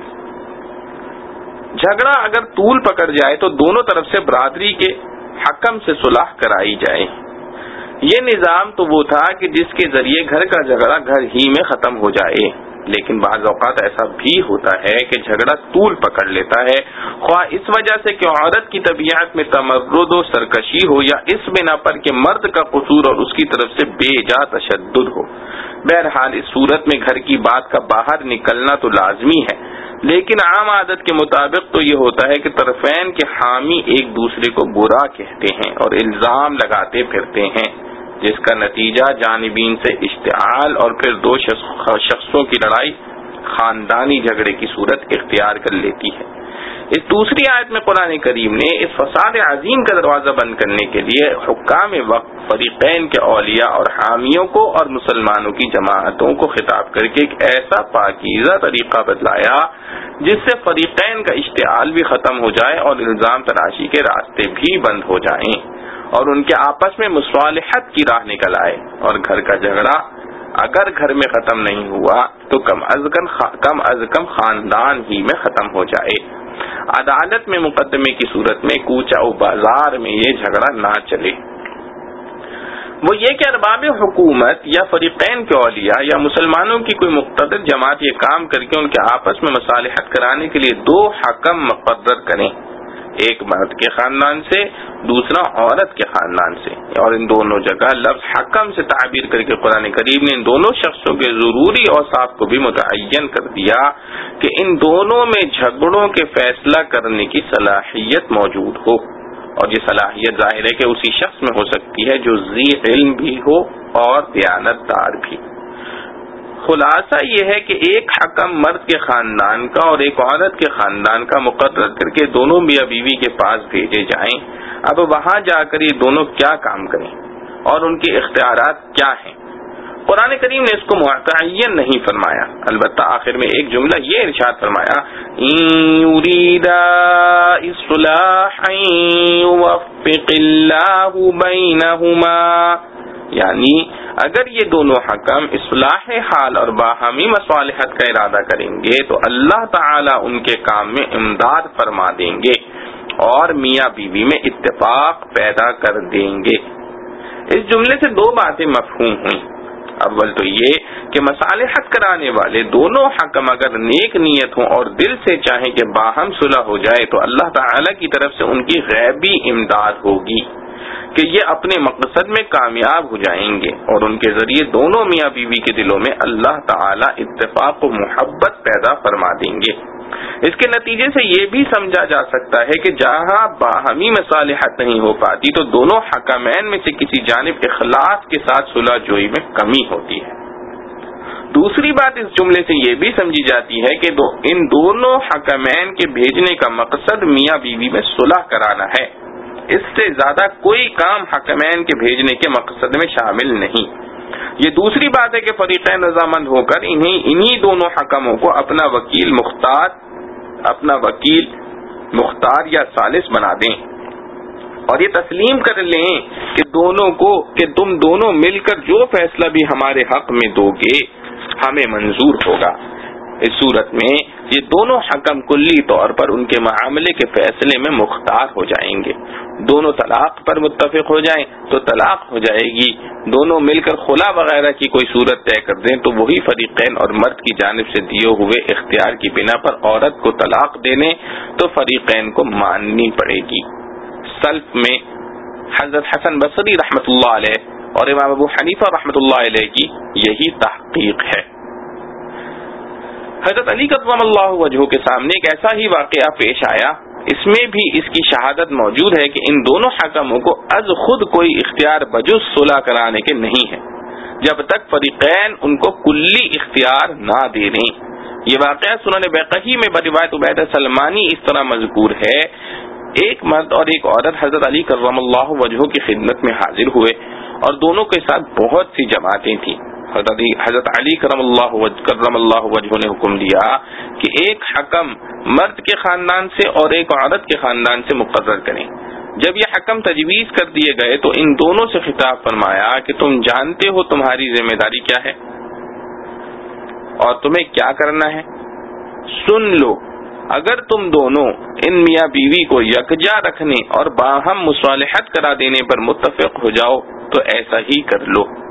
جھگڑا اگر طول پکڑ جائے تو دونوں طرف سے برادری کے حکم سے صلح کرائی جائے۔ یہ نظام تو وہ تھا کہ جس کے ذریعے گھر کا جھگڑا گھر ہی میں ختم ہو جائے، لیکن بعض اوقات ایسا بھی ہوتا ہے کہ جھگڑا طول پکڑ لیتا ہے، خواہ اس وجہ سے کہ عورت کی طبیعت میں تمرد و سرکشی ہو، یا اس بنا پر کہ مرد کا قصور اور اس کی طرف سے بے جا تشدد ہو۔ بہرحال اس صورت میں گھر کی بات کا باہر نکلنا تو لازمی ہے، لیکن عام عادت کے مطابق تو یہ ہوتا ہے کہ طرفین کے حامی ایک دوسرے کو برا کہتے ہیں اور الزام لگاتے پھرتے ہیں، جس کا نتیجہ جانبین سے اشتعال اور پھر دو شخصوں کی لڑائی خاندانی جھگڑے کی صورت اختیار کر لیتی ہے۔ اس دوسری آیت میں قرآن کریم نے اس فساد عظیم کا دروازہ بند کرنے کے لیے حکام وقت، فریقین کے اولیاء اور حامیوں کو اور مسلمانوں کی جماعتوں کو خطاب کر کے ایک ایسا پاکیزہ طریقہ بتلایا جس سے فریقین کا اشتعال بھی ختم ہو جائے اور الزام تراشی کے راستے بھی بند ہو جائیں، اور ان کے آپس میں مصالحت کی راہ نکل آئے، اور گھر کا جھگڑا اگر گھر میں ختم نہیں ہوا تو کم از کم خاندان ہی میں ختم ہو جائے۔ عدالت میں مقدمے کی صورت میں کوچہ و بازار میں یہ جھگڑا نہ چلے۔ وہ یہ کہ ارباب حکومت یا فریقین کے اولیاء یا مسلمانوں کی کوئی مقتدر جماعت یہ کام کر کے ان کے آپس میں مصالحت کرانے کے لیے دو حکم مقرر کریں، ایک مرد کے خاندان سے، دوسرا عورت کے خاندان سے، اور ان دونوں جگہ لفظ حکم سے تعبیر کر کے قرآن کریم نے ان دونوں شخصوں کے ضروری اوصاف کو بھی متعین کر دیا کہ ان دونوں میں جھگڑوں کے فیصلہ کرنے کی صلاحیت موجود ہو، اور یہ صلاحیت ظاہر ہے کہ اسی شخص میں ہو سکتی ہے جو ذی علم بھی ہو اور دیانتدار بھی۔ خلاصہ یہ ہے کہ ایک حکم مرد کے خاندان کا اور ایک عورت کے خاندان کا مقرر کر کے دونوں میاں بیوی کے پاس بھیجے جائیں۔ اب وہاں جا کر یہ دونوں کیا کام کریں اور ان کے اختیارات کیا ہیں، قرآن کریم نے اس کو متعین نہیں فرمایا، البتہ آخر میں ایک جملہ یہ ارشاد فرمایا، إِن يُرِيدَا إِصْلَاحًا يُوَفِّقِ اللَّهُ بَيْنَهُمَا، یعنی اگر یہ دونوں حکم اصلاح حال اور باہمی مصالحت کا ارادہ کریں گے تو اللہ تعالی ان کے کام میں امداد فرما دیں گے اور میاں بیوی میں اتفاق پیدا کر دیں گے۔ اس جملے سے دو باتیں مفہوم ہوئیں۔ اول تو یہ کہ مصالحت کرانے والے دونوں حکم اگر نیک نیت ہوں اور دل سے چاہیں کہ باہم صلح ہو جائے تو اللہ تعالی کی طرف سے ان کی غیبی امداد ہوگی کہ یہ اپنے مقصد میں کامیاب ہو جائیں گے، اور ان کے ذریعے دونوں میاں بیوی کے دلوں میں اللہ تعالی اتفاق و محبت پیدا فرما دیں گے۔ اس کے نتیجے سے یہ بھی سمجھا جا سکتا ہے کہ جہاں باہمی مصالحت نہیں ہو پاتی تو دونوں حکمین میں سے کسی جانب اخلاص کے ساتھ صلح جوئی میں کمی ہوتی ہے۔ دوسری بات اس جملے سے یہ بھی سمجھی جاتی ہے کہ ان دونوں حکمین کے بھیجنے کا مقصد میاں بیوی میں صلح کرانا ہے، اس سے زیادہ کوئی کام حکمین کے بھیجنے کے مقصد میں شامل نہیں۔ یہ دوسری بات ہے کہ فریقین رضامند ہو کر انہی دونوں حکموں کو اپنا وکیل مختار یا ثالث بنا دیں اور یہ تسلیم کر لیں کہ تم دونوں مل کر جو فیصلہ بھی ہمارے حق میں دو گے ہمیں منظور ہوگا۔ اس صورت میں یہ دونوں حکم کلی طور پر ان کے معاملے کے فیصلے میں مختار ہو جائیں گے۔ دونوں طلاق پر متفق ہو جائیں تو طلاق ہو جائے گی، دونوں مل کر خلا وغیرہ کی کوئی صورت طے کر دیں تو وہی فریقین اور مرد کی جانب سے دیے ہوئے اختیار کی بنا پر عورت کو طلاق دینے تو فریقین کو ماننی پڑے گی۔ سلف میں حضرت حسن بصری رحمۃ اللہ علیہ اور امام ابو حنیفہ رحمۃ اللہ علیہ کی یہی تحقیق ہے۔ حضرت علی کرم اللہ وجہہ کے سامنے ایک ایسا ہی واقعہ پیش آیا، اس میں بھی اس کی شہادت موجود ہے کہ ان دونوں حکموں کو از خود کوئی اختیار بجز صلح کرانے کے نہیں ہے جب تک فریقین ان کو کلی اختیار نہ دے دیں۔ یہ واقعہ سنن بیہقی میں بروایت عبیدہ سلمانی اس طرح مذکور ہے، ایک مرد اور ایک عورت حضرت علی کرم اللہ وجہہ کی خدمت میں حاضر ہوئے اور دونوں کے ساتھ بہت سی جماعتیں تھیں۔ حضرت علی کرم اللہ وجہہ نے حکم دیا کہ ایک حکم مرد کے خاندان سے اور ایک عورت کے خاندان سے مقرر کریں۔ جب یہ حکم تجویز کر دیے گئے تو ان دونوں سے خطاب فرمایا کہ تم جانتے ہو تمہاری ذمہ داری کیا ہے اور تمہیں کیا کرنا ہے، سن لو، اگر تم دونوں ان میاں بیوی کو یکجا رکھنے اور باہم مصالحت کرا دینے پر متفق ہو جاؤ تو ایسا ہی کر لو،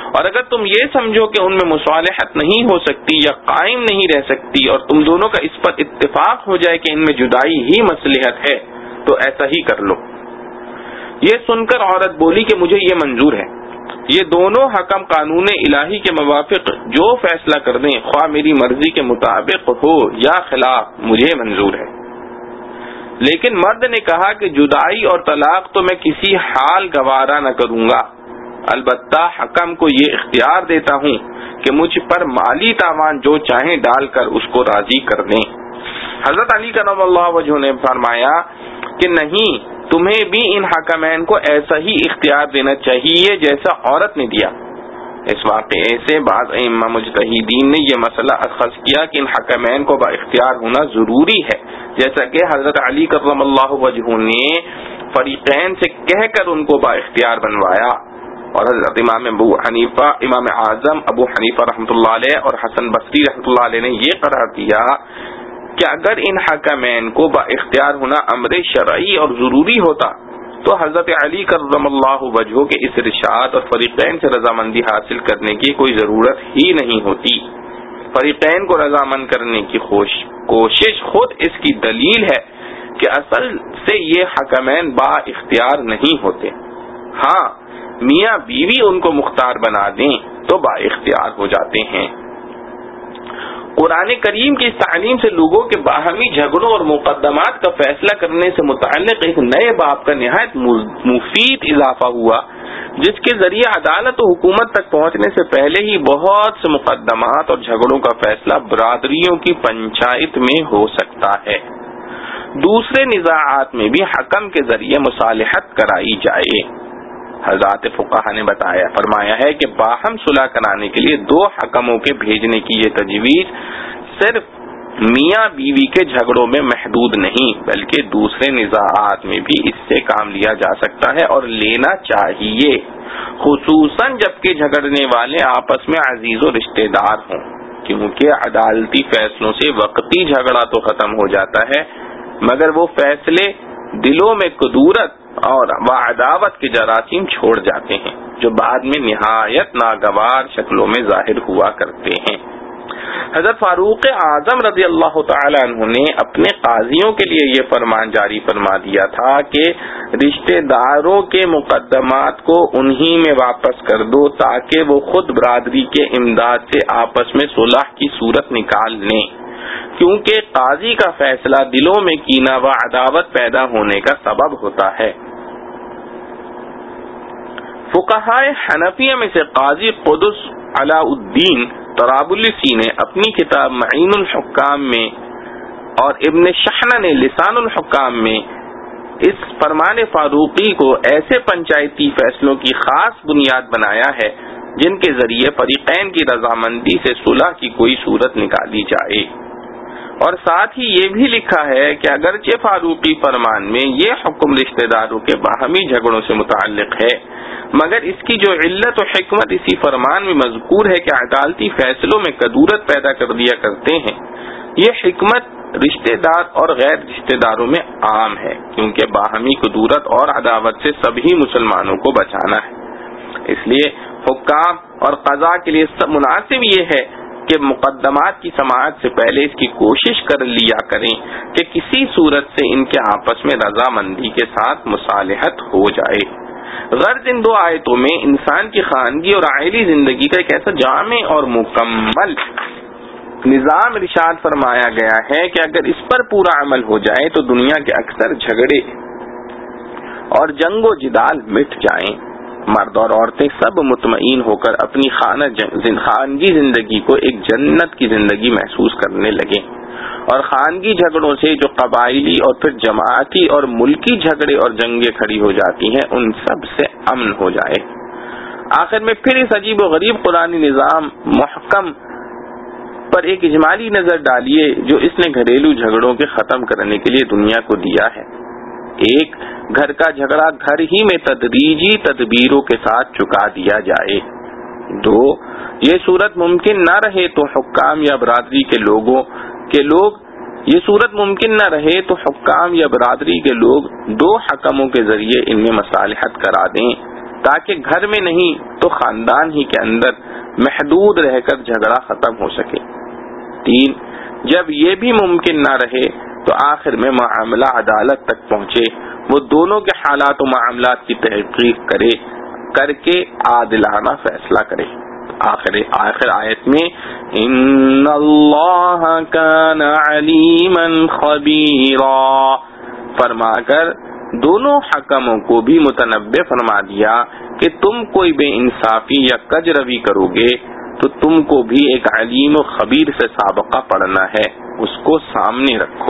اور اگر تم یہ سمجھو کہ ان میں مصالحت نہیں ہو سکتی یا قائم نہیں رہ سکتی اور تم دونوں کا اس پر اتفاق ہو جائے کہ ان میں جدائی ہی مصلحت ہے تو ایسا ہی کر لو۔ یہ سن کر عورت بولی کہ مجھے یہ منظور ہے، یہ دونوں حکم قانون الہی کے موافق جو فیصلہ کر دیں، خواہ میری مرضی کے مطابق ہو یا خلاف، مجھے منظور ہے۔ لیکن مرد نے کہا کہ جدائی اور طلاق تو میں کسی حال گوارا نہ کروں گا، البتہ حکم کو یہ اختیار دیتا ہوں کہ مجھ پر مالی تاوان جو چاہیں ڈال کر اس کو راضی کر دیں۔ حضرت علی کرم اللہ وجہ نے فرمایا کہ نہیں، تمہیں بھی ان حکمین کو ایسا ہی اختیار دینا چاہیے جیسا عورت نے دیا۔ اس واقعے سے بعض ائمہ مجتہدین نے یہ مسئلہ اخذ کیا کہ ان حکمین کو با اختیار ہونا ضروری ہے، جیسا کہ حضرت علی کرم اللہ وجہ نے فریقین سے کہہ کر ان کو با اختیار بنوایا، اور حضرت امام ابو حنیفہ، امام اعظم ابو حنیفہ رحمۃ اللہ علیہ اور حسن بصری رحمۃ اللہ علیہ نے یہ قرار دیا کہ اگر ان حکمین کو با اختیار ہونا امر شرعی اور ضروری ہوتا تو حضرت علی کرم اللہ وجہ کے اس ارشاد اور فریقین سے رضامندی حاصل کرنے کی کوئی ضرورت ہی نہیں ہوتی۔ فریقین کو رضامند کرنے کی کوشش خود اس کی دلیل ہے کہ اصل سے یہ حکمین با اختیار نہیں ہوتے، ہاں میاں بیوی ان کو مختار بنا دیں تو با اختیار ہو جاتے ہیں۔ قرآن کریم کی اس تعلیم سے لوگوں کے باہمی جھگڑوں اور مقدمات کا فیصلہ کرنے سے متعلق ایک نئے باب کا نہایت مفید اضافہ ہوا، جس کے ذریعے عدالت و حکومت تک پہنچنے سے پہلے ہی بہت سے مقدمات اور جھگڑوں کا فیصلہ برادریوں کی پنچایت میں ہو سکتا ہے۔ دوسرے نزاعات میں بھی حکم کے ذریعے مصالحت کرائی جائے۔ حضرات فقہا نے فرمایا ہے کہ باہم صلح کرانے کے لیے دو حکموں کے بھیجنے کی یہ تجویز صرف میاں بیوی کے جھگڑوں میں محدود نہیں بلکہ دوسرے نزاعات میں بھی اس سے کام لیا جا سکتا ہے اور لینا چاہیے، خصوصاً جبکہ جھگڑنے والے آپس میں عزیز و رشتہ دار ہوں، کیونکہ عدالتی فیصلوں سے وقتی جھگڑا تو ختم ہو جاتا ہے مگر وہ فیصلے دلوں میں کدورت اور عداوت کے جراثیم چھوڑ جاتے ہیں جو بعد میں نہایت ناگوار شکلوں میں ظاہر ہوا کرتے ہیں۔ حضرت فاروق اعظم رضی اللہ تعالی عنہ نے اپنے قاضیوں کے لیے یہ فرمان جاری فرما دیا تھا کہ رشتہ داروں کے مقدمات کو انہی میں واپس کر دو تاکہ وہ خود برادری کے امداد سے آپس میں صلح کی صورت نکال لیں، کیونکہ قاضی کا فیصلہ دلوں میں کینہ و عداوت پیدا ہونے کا سبب ہوتا ہے۔ فقہائے حنفیہ میں سے قاضی قدس علاء الدین طرابلسی نے اپنی کتاب معین الحکام میں اور ابن شحنہ نے لسان الحکام میں اس فرمان فاروقی کو ایسے پنچایتی فیصلوں کی خاص بنیاد بنایا ہے جن کے ذریعے فریقین کی رضامندی سے صلح کی کوئی صورت نکالی جائے، اور ساتھ ہی یہ بھی لکھا ہے کہ اگرچہ فاروقی فرمان میں یہ حکم رشتہ داروں کے باہمی جھگڑوں سے متعلق ہے مگر اس کی جو علت و حکمت اسی فرمان میں مذکور ہے کہ عدالتی فیصلوں میں کدورت پیدا کر دیا کرتے ہیں، یہ حکمت رشتہ دار اور غیر رشتہ داروں میں عام ہے، کیونکہ باہمی کدورت اور عداوت سے سبھی مسلمانوں کو بچانا ہے۔ اس لیے حکام اور قضاء کے لیے سب مناسب یہ ہے کہ مقدمات کی سماعت سے پہلے اس کی کوشش کر لیا کریں کہ کسی صورت سے ان کے آپس میں رضامندی کے ساتھ مصالحت ہو جائے۔ غرض ان دو آیتوں میں انسان کی خانگی اور عائلی زندگی کا ایک ایسا جامع اور مکمل نظام ارشاد فرمایا گیا ہے کہ اگر اس پر پورا عمل ہو جائے تو دنیا کے اکثر جھگڑے اور جنگ و جدال مٹ جائیں، مرد اور عورتیں سب مطمئن ہو کر اپنی خانگی زندگی کو ایک جنت کی زندگی محسوس کرنے لگیں، اور خانگی جھگڑوں سے جو قبائلی اور پھر جماعتی اور ملکی جھگڑے اور جنگیں کھڑی ہو جاتی ہیں ان سب سے امن ہو جائے۔ آخر میں پھر اس عجیب و غریب قرآنی نظام محکم پر ایک اجمالی نظر ڈالیے جو اس نے گھریلو جھگڑوں کے ختم کرنے کے لیے دنیا کو دیا ہے۔ ایک، گھر کا جھگڑا گھر ہی میں تدریجی تدبیروں کے ساتھ چکا دیا جائے۔ دو، یہ صورت ممکن نہ رہے تو حکام یا برادری کے لوگ دو حکموں کے ذریعے ان میں مصالحت کرا دیں تاکہ گھر میں نہیں تو خاندان ہی کے اندر محدود رہ کر جھگڑا ختم ہو سکے۔ 3، جب یہ بھی ممکن نہ رہے تو آخر میں معاملہ عدالت تک پہنچے، وہ دونوں کے حالات و معاملات کی تحقیق کر کے عادلانہ فیصلہ کرے۔ آخر آیت میں ان اللہ کان علیما خبیرا فرما کر دونوں حکموں کو بھی متنبہ فرما دیا کہ تم کوئی بے انصافی یا کج روی کرو گے تو تم کو بھی ایک علیم و خبیر سے سابقہ پڑھنا ہے، اس کو سامنے رکھو۔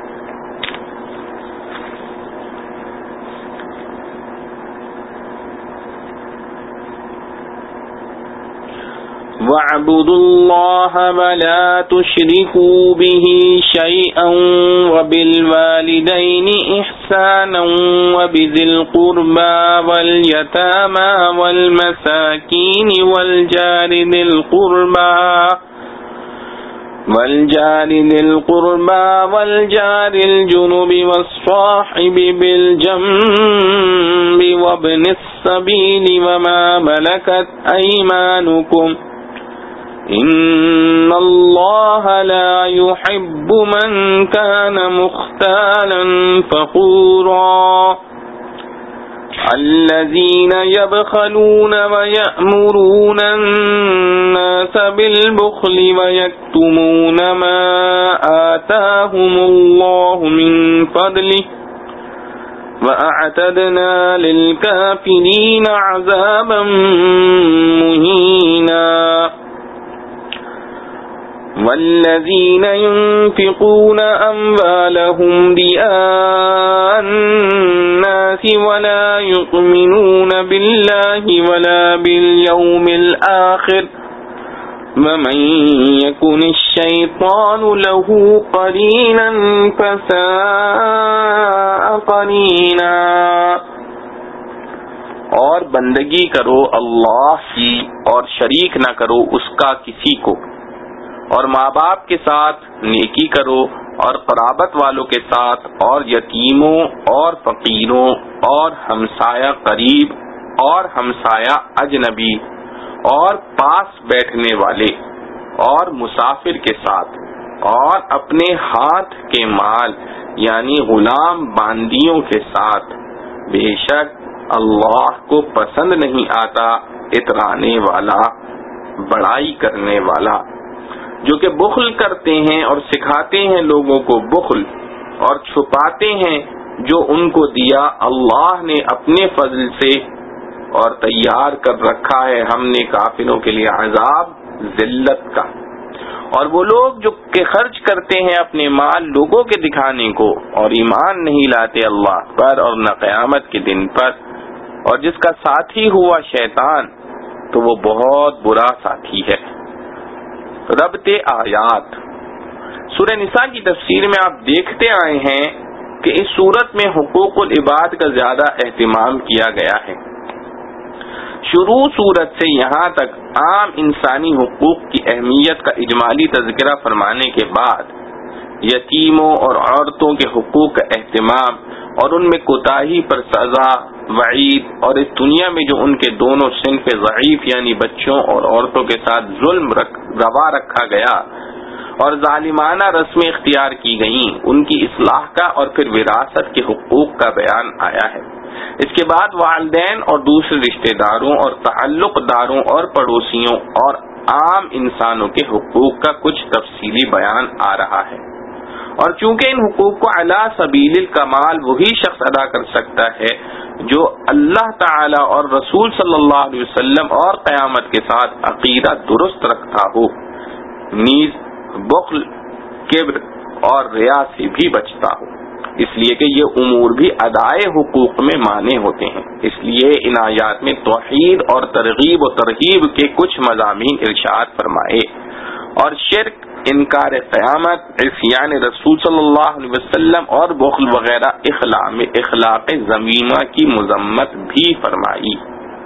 وَاعْبُدُوا اللَّهَ وَلَا تُشْرِكُوا بِهِ شَيْئًا وَبِالْوَالِدَيْنِ إِحْسَانًا وَبِذِي الْقُرْبَى وَالْيَتَامَى وَالْمَسَاكِينِ وَالْجَارِ ذِي الْقُرْبَى وَالْجَارِ الْجُنُبِ وَالصَّاحِبِ بِالْجَنبِ وَابْنِ السَّبِيلِ وَمَا مَلَكَتْ أَيْمَانُكُمْ إِنَّ اللَّهَ لَا يُحِبُّ مَنْ كَانَ مُخْتَالًا فَخُورًا الَّذِينَ يَبْخَلُونَ وَيَأْمُرُونَ النَّاسَ بِالْبُخْلِ وَيَكْتُمُونَ مَا آتَاهُمُ اللَّهُ مِنْ فَضْلِهِ وَأَعْتَدْنَا لِلْكَافِرِينَ عَذَابًا مُهِينًا وَالَّذِينَ يُنْفِقُونَ أَمْوَالَهُمْ رِئَاءَ النَّاسِ وَلَا يُؤْمِنُونَ بِاللَّهِ وَلَا بِالْيَوْمِ الْآخِرِ وَمَنْ يَكُنِ الشَّيْطَانُ لَهُ قَرِينًا فَسَاءَ قَرِينًا۔ اور بندگی کرو اللہ کی اور شریک نہ کرو اس کا کسی کو، اور ماں باپ کے ساتھ نیکی کرو اور قرابت والوں کے ساتھ اور یتیموں اور فقیروں اور ہمسایہ قریب اور ہمسایہ اجنبی اور پاس بیٹھنے والے اور مسافر کے ساتھ اور اپنے ہاتھ کے مال یعنی غلام باندیوں کے ساتھ، بے شک اللہ کو پسند نہیں آتا اترانے والا، بڑائی کرنے والا، جو کہ بخل کرتے ہیں اور سکھاتے ہیں لوگوں کو بخل اور چھپاتے ہیں جو ان کو دیا اللہ نے اپنے فضل سے، اور تیار کر رکھا ہے ہم نے کافروں کے لیے عذاب ذلت کا۔ اور وہ لوگ جو کہ خرچ کرتے ہیں اپنے مال لوگوں کے دکھانے کو اور ایمان نہیں لاتے اللہ پر اور نہ قیامت کے دن پر، اور جس کا ساتھی ہوا شیطان تو وہ بہت برا ساتھی ہے۔ ربط آیات، سورہ نساء کی تفسیر میں آپ دیکھتے آئے ہیں کہ اس سورت میں حقوق العباد کا زیادہ اہتمام کیا گیا ہے۔ شروع سورت سے یہاں تک عام انسانی حقوق کی اہمیت کا اجمالی تذکرہ فرمانے کے بعد یتیموں اور عورتوں کے حقوق کا اہتمام اور ان میں کوتاہی پر سزا، وعید، اور اس دنیا میں جو ان کے دونوں صنف ضعیف یعنی بچوں اور عورتوں کے ساتھ ظلم روا رکھا گیا اور ظالمانہ رسمیں اختیار کی گئیں، ان کی اصلاح کا اور پھر وراثت کے حقوق کا بیان آیا ہے۔ اس کے بعد والدین اور دوسرے رشتہ داروں اور تعلق داروں اور پڑوسیوں اور عام انسانوں کے حقوق کا کچھ تفصیلی بیان آ رہا ہے، اور چونکہ ان حقوق کو علی سبیل الکمال وہی شخص ادا کر سکتا ہے جو اللہ تعالی اور رسول صلی اللہ علیہ وسلم اور قیامت کے ساتھ عقیدہ درست رکھتا ہو، نیز بخل، کبر اور ریا سے بھی بچتا ہو، اس لیے کہ یہ امور بھی ادائے حقوق میں مانے ہوتے ہیں۔ اس لیے ان آیات میں توحید اور ترغیب و ترہیب کے کچھ مضامین ارشاد فرمائے، اور شرک، انکار قیامت، عصیان رسول صلی اللہ علیہ وسلم اور بخل وغیرہ اخلاق ذمیمہ کی مذمت بھی فرمائی۔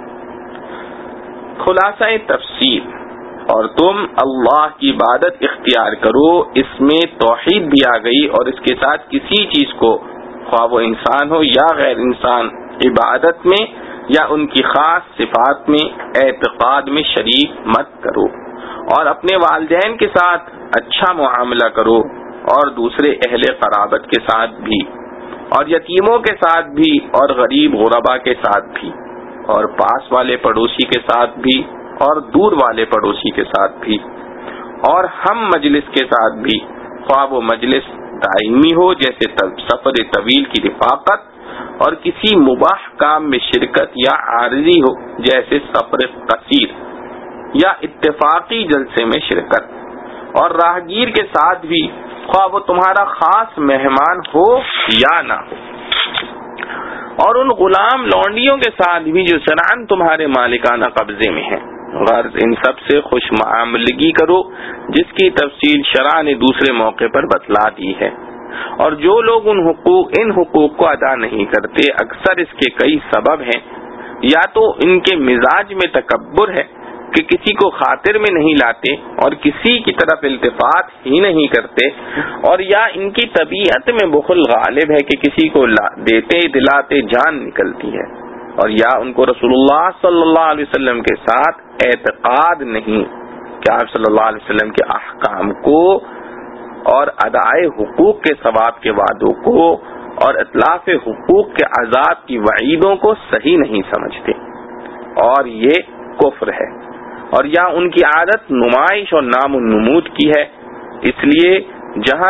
خلاصہ تفسیر، اور تم اللہ کی عبادت اختیار کرو، اس میں توحید بھی آ گئی، اور اس کے ساتھ کسی چیز کو، خواہ وہ انسان ہو یا غیر انسان، عبادت میں یا ان کی خاص صفات میں اعتقاد میں شریک مت کرو، اور اپنے والدین کے ساتھ اچھا معاملہ کرو، اور دوسرے اہل قرابت کے ساتھ بھی، اور یتیموں کے ساتھ بھی، اور غریب غربا کے ساتھ بھی، اور پاس والے پڑوسی کے ساتھ بھی، اور دور والے پڑوسی کے ساتھ بھی، اور ہم مجلس کے ساتھ بھی، خواہ وہ مجلس دائمی ہو جیسے سفر طویل کی رفاقت، اور کسی مباح کام میں شرکت یا عارضی ہو جیسے سفر قصیر یا اتفاقی جلسے میں شرکت، اور راہگیر کے ساتھ بھی، خواہ وہ تمہارا خاص مہمان ہو یا نہ ہو، اور ان غلام لونڈیوں کے ساتھ بھی جو شرعاً تمہارے مالکانہ قبضے میں ہیں۔ غرض ان سب سے خوش معاملگی کرو، جس کی تفصیل شرع نے دوسرے موقع پر بتلا دی ہے، اور جو لوگ ان حقوق کو ادا نہیں کرتے، اکثر اس کے کئی سبب ہیں، یا تو ان کے مزاج میں تکبر ہے کہ کسی کو خاطر میں نہیں لاتے اور کسی کی طرف التفات ہی نہیں کرتے، اور یا ان کی طبیعت میں بخل غالب ہے کہ کسی کو دیتے دلاتے جان نکلتی ہے، اور یا ان کو رسول اللہ صلی اللہ علیہ وسلم کے ساتھ اعتقاد نہیں کہ آپ صلی اللہ علیہ وسلم کے احکام کو اور ادائے حقوق کے ثواب کے وعدوں کو اور اتلاف حقوق کے عذاب کی وعیدوں کو صحیح نہیں سمجھتے، اور یہ کفر ہے، اور یا ان کی عادت نمائش اور نام و نمود کی ہے، اس لیے جہاں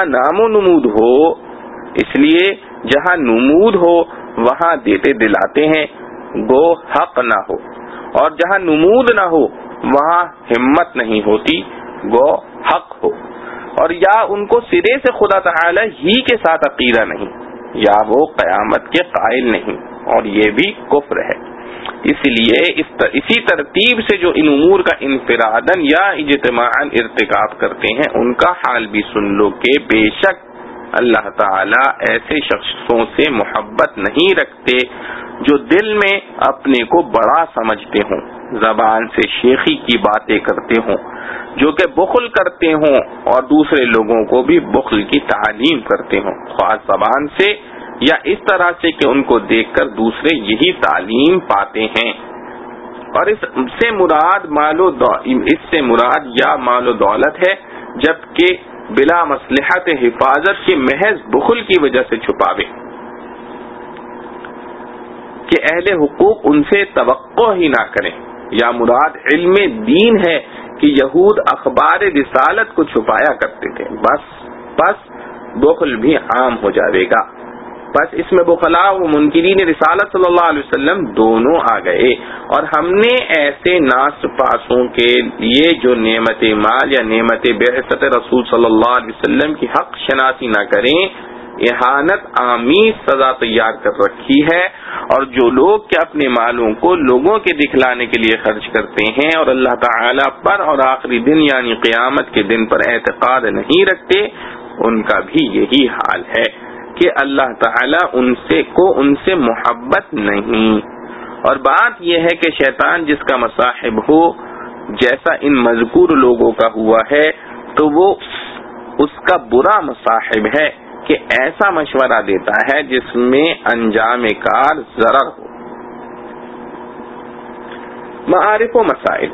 نمود ہو وہاں دیتے دلاتے ہیں گو حق نہ ہو، اور جہاں نمود نہ ہو وہاں ہمت نہیں ہوتی گو حق ہو، اور یا ان کو سرے سے خدا تعالی ہی کے ساتھ عقیدہ نہیں، یا وہ قیامت کے قائل نہیں، اور یہ بھی کفر ہے۔ اس لیے اسی ترتیب سے جو ان امور کا انفراداً یا اجتماعاً ارتکاب کرتے ہیں ان کا حال بھی سن لو کہ بے شک اللہ تعالی ایسے شخصوں سے محبت نہیں رکھتے جو دل میں اپنے کو بڑا سمجھتے ہوں، زبان سے شیخی کی باتیں کرتے ہوں، جو کہ بخل کرتے ہوں اور دوسرے لوگوں کو بھی بخل کی تعلیم کرتے ہوں، خواہ زبان سے یا اس طرح سے کہ ان کو دیکھ کر دوسرے یہی تعلیم پاتے ہیں۔ اور اس سے مراد یا مال و دولت ہے، جبکہ بلا مصلحت حفاظت کے محض بخل کی وجہ سے چھپاوے کہ اہل حقوق ان سے توقع ہی نہ کریں، یا مراد علم دین ہے کہ یہود اخبار رسالت کو چھپایا کرتے تھے، بس بخل بھی عام ہو جاوے گا۔ بس اس میں بخلاء و منکرین رسالت صلی اللہ علیہ وسلم دونوں آ گئے، اور ہم نے ایسے ناس پاسوں کے لیے جو نعمت مال یا نعمت بعثت رسول صلی اللہ علیہ وسلم کی حق شناسی نہ کریں، اہانت آمیز سزا تیار کر رکھی ہے، اور جو لوگ کہ اپنے مالوں کو لوگوں کے دکھلانے کے لیے خرچ کرتے ہیں اور اللہ تعالی پر اور آخری دن یعنی قیامت کے دن پر اعتقاد نہیں رکھتے، ان کا بھی یہی حال ہے کہ اللہ تعالی ان سے محبت نہیں۔ اور بات یہ ہے کہ شیطان جس کا مصاحب ہو جیسا ان مذکور لوگوں کا ہوا ہے تو وہ اس کا برا مصاحب ہے کہ ایسا مشورہ دیتا ہے جس میں انجام کار ضرر ہو۔ معارف و مسائل۔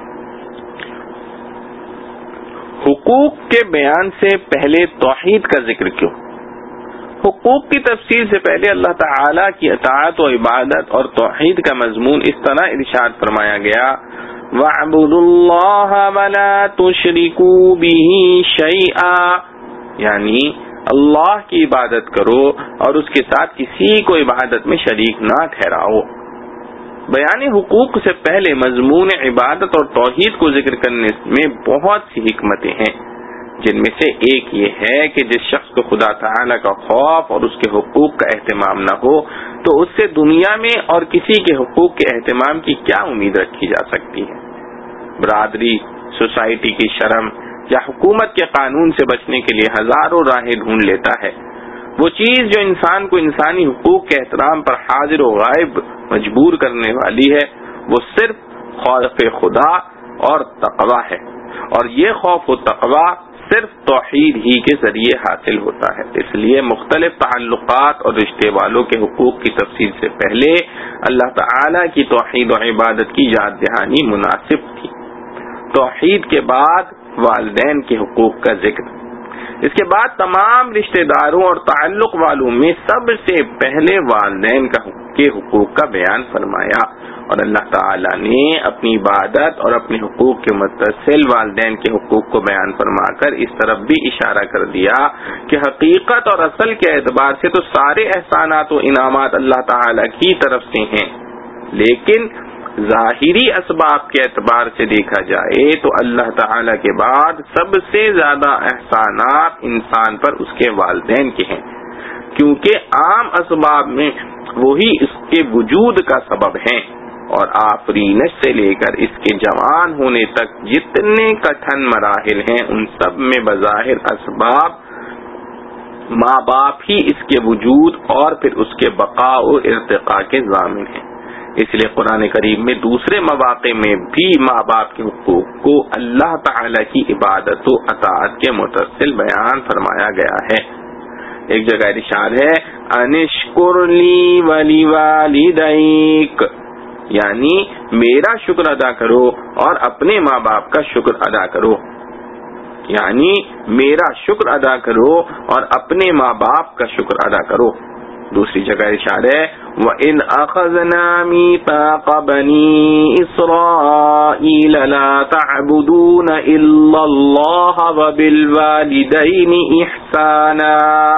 حقوق کے بیان سے پہلے توحید کا ذکر کیوں؟ حقوق کی تفصیل سے پہلے اللہ تعالی کی اطاعت و عبادت اور توحید کا مضمون اس طرح ارشاد فرمایا گیا، وَاعْبُدُوا اللَّهَ وَلَا تُشْرِكُوا بِهِ شَيْئًا، یعنی اللہ کی عبادت کرو اور اس کے ساتھ کسی کو عبادت میں شریک نہ ٹھہراؤ۔ بیان حقوق سے پہلے مضمون عبادت اور توحید کو ذکر کرنے میں بہت سی حکمتیں ہیں، جن میں سے ایک یہ ہے کہ جس شخص کو خدا تعالی کا خوف اور اس کے حقوق کا اہتمام نہ ہو تو اس سے دنیا میں اور کسی کے حقوق کے اہتمام کی کیا امید رکھی جا سکتی ہے؟ برادری، سوسائٹی کی شرم یا حکومت کے قانون سے بچنے کے لیے ہزاروں راہیں ڈھونڈ لیتا ہے۔ وہ چیز جو انسان کو انسانی حقوق کے احترام پر حاضر و غائب مجبور کرنے والی ہے وہ صرف خوف خدا اور تقوی ہے، اور یہ خوف و تقوی صرف توحید ہی کے ذریعے حاصل ہوتا ہے. اس لیے مختلف تعلقات اور رشتے والوں کے حقوق کی تفصیل سے پہلے اللہ تعالی کی توحید و عبادت کی یاد دہانی مناسب تھی. توحید کے بعد والدین کے حقوق کا ذکر. اس کے بعد تمام رشتہ داروں اور تعلق والوں میں سب سے پہلے والدین کے حقوق کا بیان فرمایا، اور اللہ تعالی نے اپنی عبادت اور اپنے حقوق کے متصل والدین کے حقوق کو بیان فرما کر اس طرف بھی اشارہ کر دیا کہ حقیقت اور اصل کے اعتبار سے تو سارے احسانات و انعامات اللہ تعالی کی طرف سے ہیں، لیکن ظاہری اسباب کے اعتبار سے دیکھا جائے تو اللہ تعالی کے بعد سب سے زیادہ احسانات انسان پر اس کے والدین کے ہیں، کیونکہ عام اسباب میں وہی اس کے وجود کا سبب ہیں، اور آفرینش سے لے کر اس کے جوان ہونے تک جتنے کٹھن مراحل ہیں ان سب میں بظاہر اسباب ماں باپ ہی اس کے وجود اور پھر اس کے بقاء و ارتقاء کے ضامن ہیں. اس لیے قرآن کریم میں دوسرے مواقع میں بھی ماں باپ کے حقوق کو اللہ تعالی کی عبادت و اطاعت کے متصل بیان فرمایا گیا ہے. ایک جگہ ارشاد ہے انشکر لی ولی والدیک، یعنی میرا شکر ادا کرو اور اپنے ماں باپ کا شکر ادا کرو، یعنی میرا شکر ادا کرو اور اپنے ماں باپ کا شکر ادا کرو. دوسری جگہ ارشاد ہے وَإِذْ أَخَذْنَا مِيثَاقَ بَنِي إِسْرَائِيلَ لَا تَعْبُدُونَ إِلَّا اللَّهَ وَبِالْوَالِدَيْنِ إِحْسَانًا.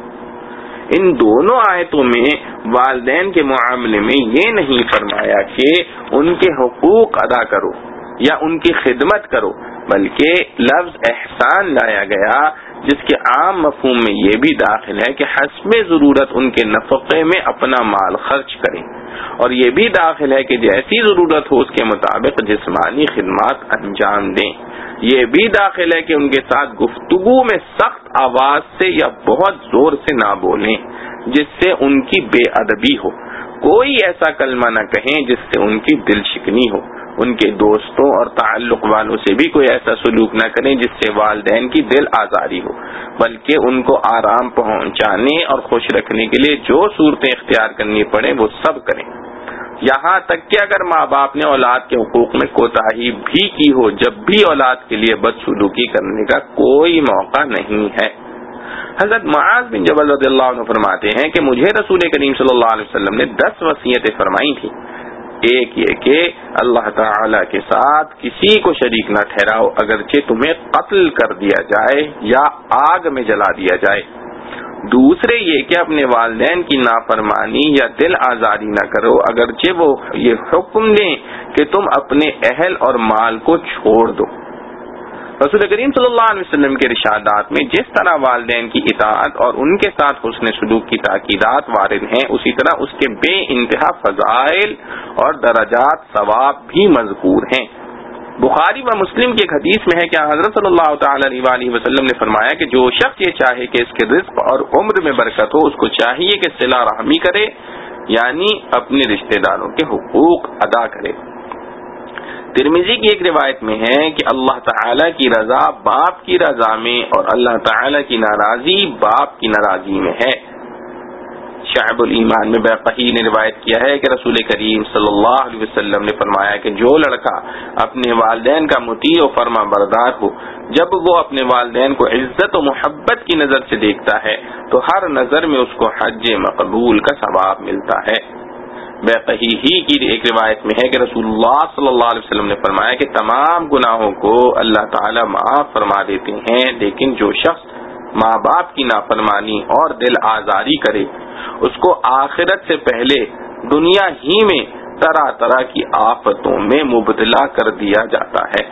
ان دونوں آیتوں میں والدین کے معاملے میں یہ نہیں فرمایا کہ ان کے حقوق ادا کرو یا ان کی خدمت کرو، بلکہ لفظ احسان لایا گیا جس کے عام مفہوم میں یہ بھی داخل ہے کہ حسب ضرورت ان کے نفقے میں اپنا مال خرچ کریں، اور یہ بھی داخل ہے کہ جیسی ضرورت ہو اس کے مطابق جسمانی خدمات انجام دیں. یہ بھی داخل ہے کہ ان کے ساتھ گفتگو میں سخت آواز سے یا بہت زور سے نہ بولیں جس سے ان کی بے ادبی ہو، کوئی ایسا کلمہ نہ کہیں جس سے ان کی دل شکنی ہو، ان کے دوستوں اور تعلق والوں سے بھی کوئی ایسا سلوک نہ کریں جس سے والدین کی دل آزاری ہو، بلکہ ان کو آرام پہنچانے اور خوش رکھنے کے لیے جو صورتیں اختیار کرنی پڑیں وہ سب کریں. یہاں تک کہ اگر ماں باپ نے اولاد کے حقوق میں کوتاہی بھی کی ہو، جب بھی اولاد کے لیے بدسلوکی کرنے کا کوئی موقع نہیں ہے. حضرت معاذ بن جبل رضی اللہ عنہ فرماتے ہیں کہ مجھے رسول کریم صلی اللہ علیہ وسلم نے 10 وصیتیں فرمائی تھیں. ایک یہ کہ اللہ تعالی کے ساتھ کسی کو شریک نہ ٹھہراؤ اگرچہ تمہیں قتل کر دیا جائے یا آگ میں جلا دیا جائے. دوسرے یہ کہ اپنے والدین کی نافرمانی یا دل آزاری نہ کرو اگرچہ وہ یہ حکم دیں کہ تم اپنے اہل اور مال کو چھوڑ دو. رسول کریم صلی اللہ علیہ وسلم کے ارشادات میں جس طرح والدین کی اطاعت اور ان کے ساتھ حسن سلوک کی تاکیدات وارد ہیں، اسی طرح اس کے بے انتہا فضائل اور درجات ثواب بھی مذکور ہیں. بخاری و مسلم کی ایک حدیث میں ہے کہ حضرت صلی اللہ تعالی علیہ وآلہ وسلم نے فرمایا کہ جو شخص یہ چاہے کہ اس کے رزق اور عمر میں برکت ہو، اس کو چاہیے کہ صلہ رحمی کرے، یعنی اپنے رشتہ داروں کے حقوق ادا کرے. ترمذی کی ایک روایت میں ہے کہ اللہ تعالی کی رضا باپ کی رضا میں اور اللہ تعالی کی ناراضی باپ کی ناراضی میں ہے. شعب الایمان میں بیہقی نے روایت کیا ہے کہ رسول کریم صلی اللہ علیہ وسلم نے فرمایا کہ جو لڑکا اپنے والدین کا مطیع و فرما بردار ہو، جب وہ اپنے والدین کو عزت و محبت کی نظر سے دیکھتا ہے تو ہر نظر میں اس کو حج مقبول کا ثواب ملتا ہے. بیہقی ہی کی ایک روایت میں ہے کہ رسول اللہ صلی اللہ علیہ وسلم نے فرمایا کہ تمام گناہوں کو اللہ تعالی معاف فرما دیتے ہیں، لیکن جو شخص ماں باپ کی نافرمانی اور دل آزاری کرے اس کو آخرت سے پہلے دنیا ہی میں طرح طرح کی آفتوں میں مبتلا کر دیا جاتا ہے.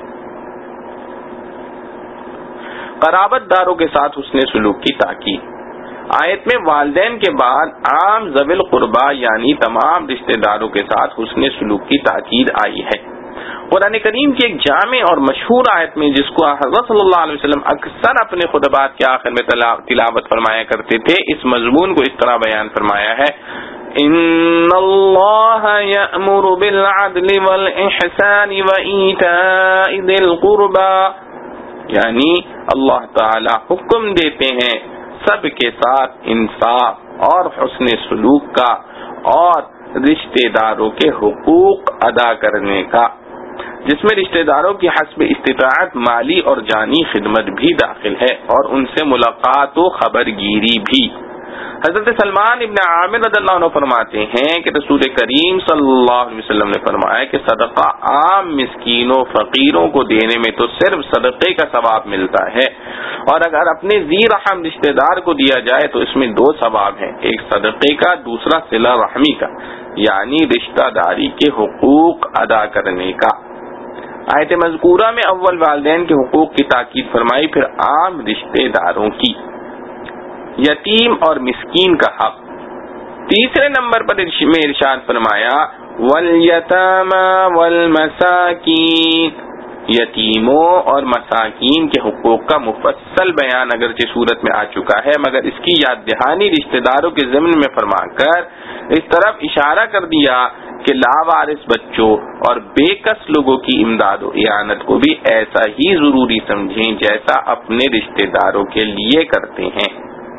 قرابت داروں کے ساتھ حسن سلوک کی تاکید. آیت میں والدین کے بعد عام ذوی القربا یعنی تمام رشتہ داروں کے ساتھ حسن سلوک کی تاکید آئی ہے. قرآن کریم کی ایک جامع اور مشہور آیت میں جس کو حضرت صلی اللہ علیہ وسلم اکثر اپنے خطبات کے آخر میں تلاوت فرمایا کرتے تھے، اس مضمون کو اس طرح بیان فرمایا ہے ان اللہ یأمر بالعدل والإحسان وإیتاء ذی القربى یعنی اللہ تعالی حکم دیتے ہیں سب کے ساتھ انصاف اور حسن سلوک کا اور رشتہ داروں کے حقوق ادا کرنے کا، جس میں رشتہ داروں کی حسب استطاعت مالی اور جانی خدمت بھی داخل ہے اور ان سے ملاقات و خبر گیری بھی۔ حضرت سلمان ابن عامر رضی اللہ عنہ فرماتے ہیں کہ رسول کریم صلی اللہ علیہ وسلم نے فرمایا کہ صدقہ عام مسکینوں فقیروں کو دینے میں تو صرف صدقے کا ثواب ملتا ہے، اور اگر اپنے ذی رحم رشتہ دار کو دیا جائے تو اس میں دو ثواب ہیں، ایک صدقے کا، دوسرا صلہ رحمی کا، یعنی رشتہ داری کے حقوق ادا کرنے کا۔ آیت مذکورہ میں اول والدین کے حقوق کی تاکید فرمائی، پھر عام رشتہ داروں کی، یتیم اور مسکین کا حق۔ تیسرے نمبر پر میں ارشاد فرمایا والیتامی والمساکین، یتیموں اور مساکین کے حقوق کا مفصل بیان اگرچہ صورت میں آ چکا ہے، مگر اس کی یاد دہانی رشتہ داروں کے ضمن میں فرما کر اس طرف اشارہ کر دیا کہ لاوارث بچوں اور بے کس لوگوں کی امداد و اعانت کو بھی ایسا ہی ضروری سمجھیں جیسا اپنے رشتہ داروں کے لیے کرتے ہیں۔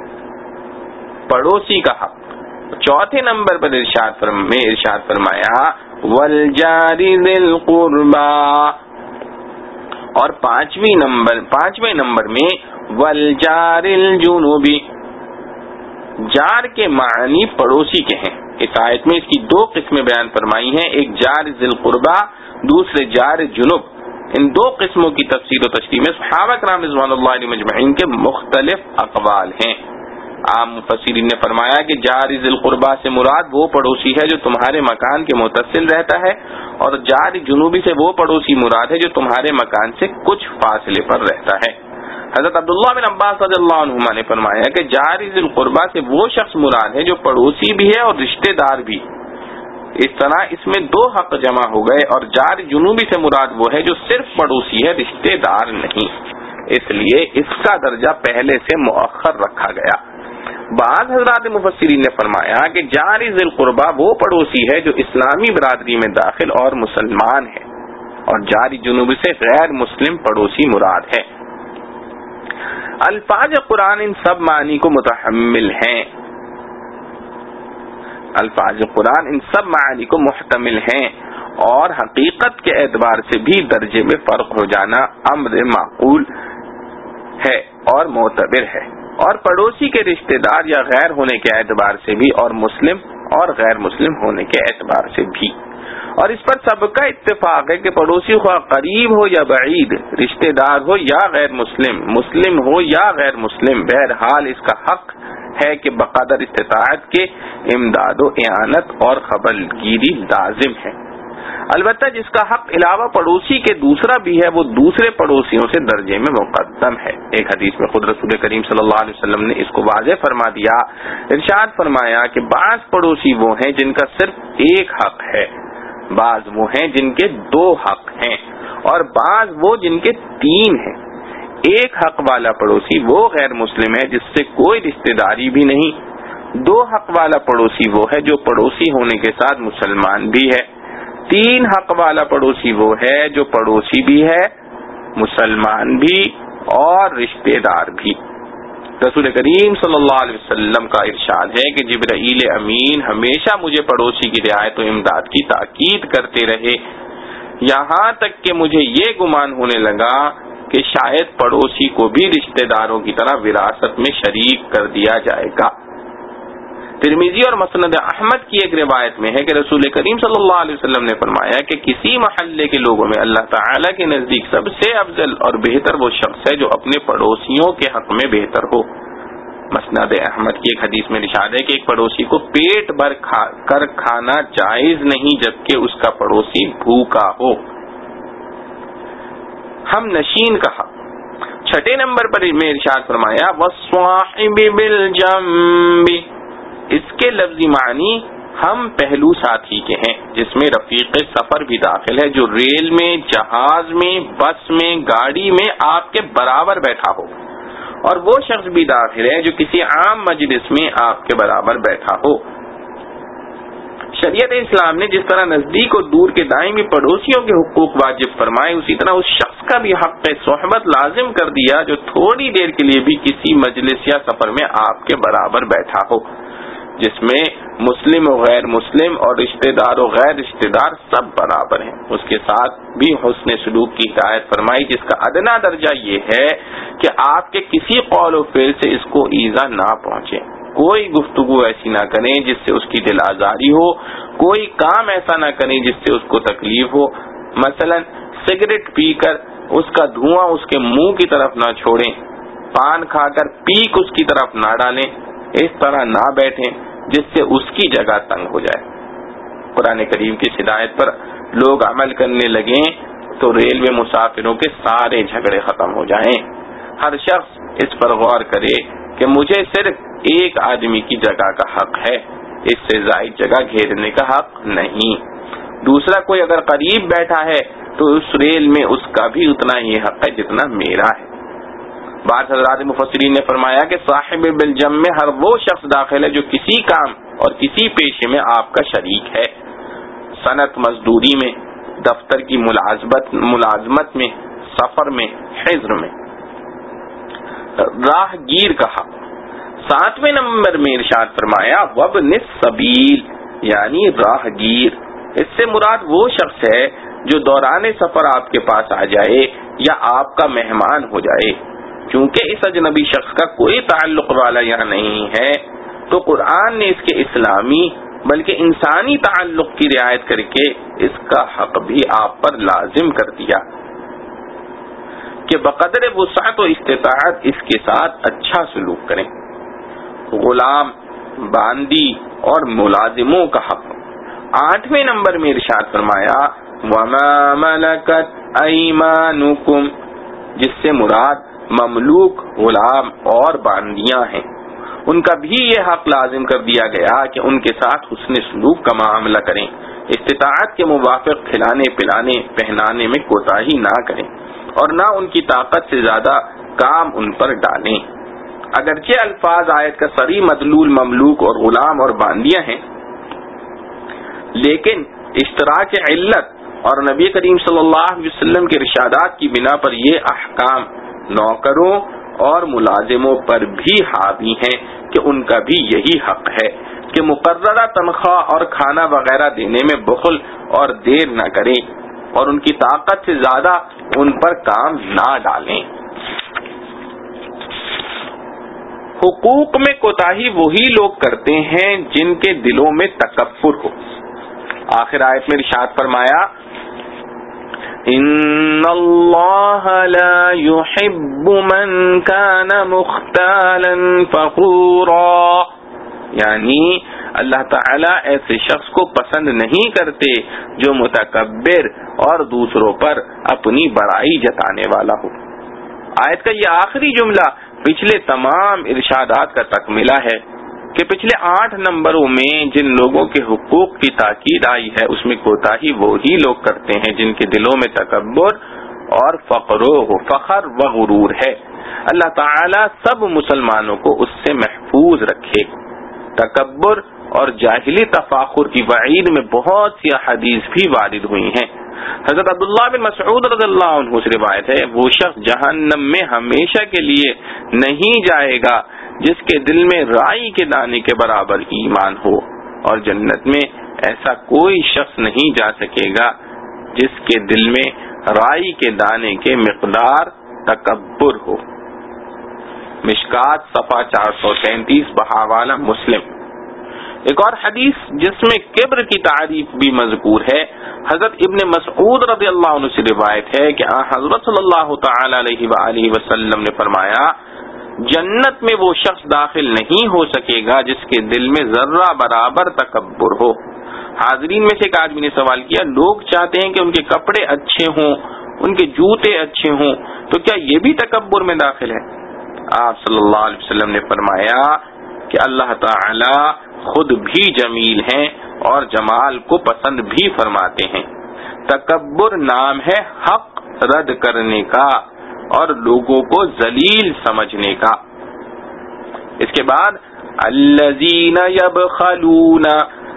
پڑوسی کا حق، چوتھے نمبر پر ارشاد فرمایا والجار ذی القربى، اور پانچویں نمبر میں والجار الجنوبی، جار کے معنی پڑوسی کے ہیں۔ اس آیت میں اس کی دو قسمیں بیان فرمائی ہیں، ایک جار ذی القربى، دوسرے جار جنوب۔ ان دو قسموں کی تفسیر و تشریح میں صحابہ کرام رضوان اللہ علیہم اجمعین کے مختلف اقوال ہیں۔ عام مفسرین نے فرمایا کہ جار ذی القربى سے مراد وہ پڑوسی ہے جو تمہارے مکان کے متصل رہتا ہے، اور جار جنوبی سے وہ پڑوسی مراد ہے جو تمہارے مکان سے کچھ فاصلے پر رہتا ہے۔ حضرت عبداللہ بن عباس رضی اللہ عنہما نے فرمایا کہ جار ذی القربى سے وہ شخص مراد ہے جو پڑوسی بھی ہے اور رشتہ دار بھی، اس طرح اس میں دو حق جمع ہو گئے، اور جار جنوبی سے مراد وہ ہے جو صرف پڑوسی ہے، رشتہ دار نہیں، اس لیے اس کا درجہ پہلے سے مؤخر رکھا گیا۔ بعض حضرات مفسرین نے فرمایا کہ جار ذی القربى وہ پڑوسی ہے جو اسلامی برادری میں داخل اور مسلمان ہے، اور جار جنوبی سے غیر مسلم پڑوسی مراد ہے۔ الفاظ قرآن ان سب معنی کو متحمل ہیں، الفاظ قرآن ان سب معانی کو محتمل ہیں، اور حقیقت کے اعتبار سے بھی درجے میں فرق ہو جانا امر معقول ہے اور معتبر ہے، اور پڑوسی کے رشتہ دار یا غیر ہونے کے اعتبار سے بھی، اور مسلم اور غیر مسلم ہونے کے اعتبار سے بھی۔ اور اس پر سب کا اتفاق ہے کہ پڑوسی خواہ قریب ہو یا بعید، رشتہ دار ہو یا غیر مسلم، مسلم ہو یا غیر مسلم، بہرحال اس کا حق ہے کہ بقدر استطاعت کے امداد و اعانت اور خبر گیری لازم ہے۔ البتہ جس کا حق علاوہ پڑوسی کے دوسرا بھی ہے وہ دوسرے پڑوسیوں سے درجے میں مقدم ہے۔ ایک حدیث میں خود رسول کریم صلی اللہ علیہ وسلم نے اس کو واضح فرما دیا، ارشاد فرمایا کہ بعض پڑوسی وہ ہیں جن کا صرف ایک حق ہے، بعض وہ ہیں جن کے دو حق ہیں، اور بعض وہ جن کے تین ہیں۔ ایک حق والا پڑوسی وہ غیر مسلم ہے جس سے کوئی رشتہ داری بھی نہیں، دو حق والا پڑوسی وہ ہے جو پڑوسی ہونے کے ساتھ مسلمان بھی ہے، تین حق والا پڑوسی وہ ہے جو پڑوسی بھی ہے، مسلمان بھی اور رشتہ دار بھی۔ رسول کریم صلی اللہ علیہ وسلم کا ارشاد ہے کہ جبرائیل امین ہمیشہ مجھے پڑوسی کی رعایت و امداد کی تاکید کرتے رہے، یہاں تک کہ مجھے یہ گمان ہونے لگا کہ شاید پڑوسی کو بھی رشتہ داروں کی طرح وراثت میں شریک کر دیا جائے گا۔ ترمذی اور مسند احمد کی ایک روایت میں ہے کہ رسول کریم صلی اللہ علیہ وسلم نے فرمایا کہ کسی محلے کے لوگوں میں اللہ تعالی کے نزدیک سب سے افضل اور بہتر وہ شخص ہے جو اپنے پڑوسیوں کے حق میں بہتر ہو۔ مسند احمد کی ایک حدیث میں ارشاد ہے کہ ایک پڑوسی کو پیٹ بھر کر کھانا جائز نہیں جبکہ اس کا پڑوسی بھوکا ہو۔ ہم نشین کا حق، چھٹے نمبر پر میں ارشاد فرمایا والصاحب بالجنب، اس کے لفظی معنی ہم پہلو ساتھی کے ہیں، جس میں رفیق سفر بھی داخل ہے جو ریل میں، جہاز میں، بس میں، گاڑی میں آپ کے برابر بیٹھا ہو، اور وہ شخص بھی داخل ہے جو کسی عام مجلس میں آپ کے برابر بیٹھا ہو۔ شریعت اسلام نے جس طرح نزدیک اور دور کے دائمی پڑوسیوں کے حقوق واجب فرمائے، اسی طرح اس شخص کا بھی حق صحبت لازم کر دیا جو تھوڑی دیر کے لیے بھی کسی مجلس یا سفر میں آپ کے برابر بیٹھا ہو، جس میں مسلم و غیر مسلم اور رشتہ دار و غیر رشتہ دار سب برابر ہیں۔ اس کے ساتھ بھی حسن سلوک کی ہدایت فرمائی، جس کا ادنا درجہ یہ ہے کہ آپ کے کسی قول و فعل سے اس کو ایذا نہ پہنچے، کوئی گفتگو ایسی نہ کریں جس سے اس کی دل آزاری ہو، کوئی کام ایسا نہ کریں جس سے اس کو تکلیف ہو، مثلا سگریٹ پی کر اس کا دھواں اس کے منہ کی طرف نہ چھوڑیں، پان کھا کر پیک اس کی طرف نہ ڈالیں، اس طرح نہ بیٹھیں جس سے اس کی جگہ تنگ ہو جائے۔ قرآن کریم کی ہدایت پر لوگ عمل کرنے لگیں تو ریلوے مسافروں کے سارے جھگڑے ختم ہو جائیں۔ ہر شخص اس پر غور کرے کہ مجھے صرف ایک آدمی کی جگہ کا حق ہے، اس سے زائد جگہ گھیرنے کا حق نہیں۔ دوسرا کوئی اگر قریب بیٹھا ہے تو اس ریل میں اس کا بھی اتنا ہی حق ہے جتنا میرا ہے۔ بعض حضرات مفسرین نے فرمایا کہ صاحب بالجم میں ہر وہ شخص داخل ہے جو کسی کام اور کسی پیشے میں آپ کا شریک ہے، صنعت مزدوری میں، دفتر کی ملازمت میں، سفر میں، حضر میں۔ راہ گیر کا حق 7ویں نمبر میں ارشاد فرمایا وابن السبیل یعنی راہ گیر، اس سے مراد وہ شخص ہے جو دوران سفر آپ کے پاس آ جائے یا آپ کا مہمان ہو جائے۔ چونکہ اس اجنبی شخص کا کوئی تعلق والا یہاں نہیں ہے تو قرآن نے اس کے اسلامی بلکہ انسانی تعلق کی رعایت کر کے اس کا حق بھی آپ پر لازم کر دیا کہ بقدر وسعت و استطاعت اس کے ساتھ اچھا سلوک کریں۔ غلام، باندی اور ملازموں کا حق 8ویں نمبر میں ارشاد فرمایا وما ملکت ایمانکم، جس سے مراد مملوک، غلام اور باندیاں ہیں، ان کا بھی یہ حق لازم کر دیا گیا کہ ان کے ساتھ حسن سلوک کا معاملہ کریں، استطاعت کے موافق کھلانے پلانے پہنانے میں کوتاہی نہ کریں اور نہ ان کی طاقت سے زیادہ کام ان پر ڈالیں۔ اگرچہ الفاظ آیت کا صریح مدلول مملوک اور غلام اور باندیاں ہیں، لیکن اشتراک علت اور نبی کریم صلی اللہ علیہ وسلم کے ارشادات کی بنا پر یہ احکام نوکروں اور ملازموں پر بھی حاوی ہیں کہ ان کا بھی یہی حق ہے کہ مقررہ تنخواہ اور کھانا وغیرہ دینے میں بخل اور دیر نہ کریں اور ان کی طاقت سے زیادہ ان پر کام نہ ڈالیں۔ حقوق میں کوتاہی وہی لوگ کرتے ہیں جن کے دلوں میں تکبر ہو۔ آخر آیت میں ارشاد فرمایا ان اللہ لا يحب من كان مختالا فخورا، یعنی اللہ تعالیٰ ایسے شخص کو پسند نہیں کرتے جو متکبر اور دوسروں پر اپنی بڑائی جتانے والا ہو۔ آیت کا یہ آخری جملہ پچھلے تمام ارشادات کا تکملہ ہے کہ پچھلے 8 نمبروں میں جن لوگوں کے حقوق کی تاکید آئی ہے اس میں کوتاہی وہی لوگ کرتے ہیں جن کے دلوں میں تکبر اور فخر و غرور ہے۔ اللہ تعالیٰ سب مسلمانوں کو اس سے محفوظ رکھے۔ تکبر اور جاہلی تفاخر کی وعید میں بہت سی احادیث بھی وارد ہوئی ہیں۔ حضرت عبداللہ بن مسعود رضی اللہ عنہ سے روایت ہے وہ شخص جہنم میں ہمیشہ کے لیے نہیں جائے گا جس کے دل میں رائی کے دانے کے برابر ایمان ہو، اور جنت میں ایسا کوئی شخص نہیں جا سکے گا جس کے دل میں رائی کے دانے کے مقدار تکبر ہو۔ مشکات صفحہ 433 بحوالہ مسلم۔ ایک اور حدیث جس میں کبر کی تعریف بھی مذکور ہے، حضرت ابن مسعود رضی اللہ عنہ سے روایت ہے کہ حضرت صلی اللہ تعالی علیہ وآلہ وسلم نے فرمایا جنت میں وہ شخص داخل نہیں ہو سکے گا جس کے دل میں ذرہ برابر تکبر ہو۔ حاضرین میں سے ایک آدمی نے سوال کیا لوگ چاہتے ہیں کہ ان کے کپڑے اچھے ہوں، ان کے جوتے اچھے ہوں، تو کیا یہ بھی تکبر میں داخل ہے؟ آپ صلی اللہ علیہ وسلم نے فرمایا کہ اللہ تعالی خود بھی جمیل ہیں اور جمال کو پسند بھی فرماتے ہیں۔ تکبر نام ہے حق رد کرنے کا اور لوگوں کو ذلیل سمجھنے کا۔ اس کے بعد الذین یبخلون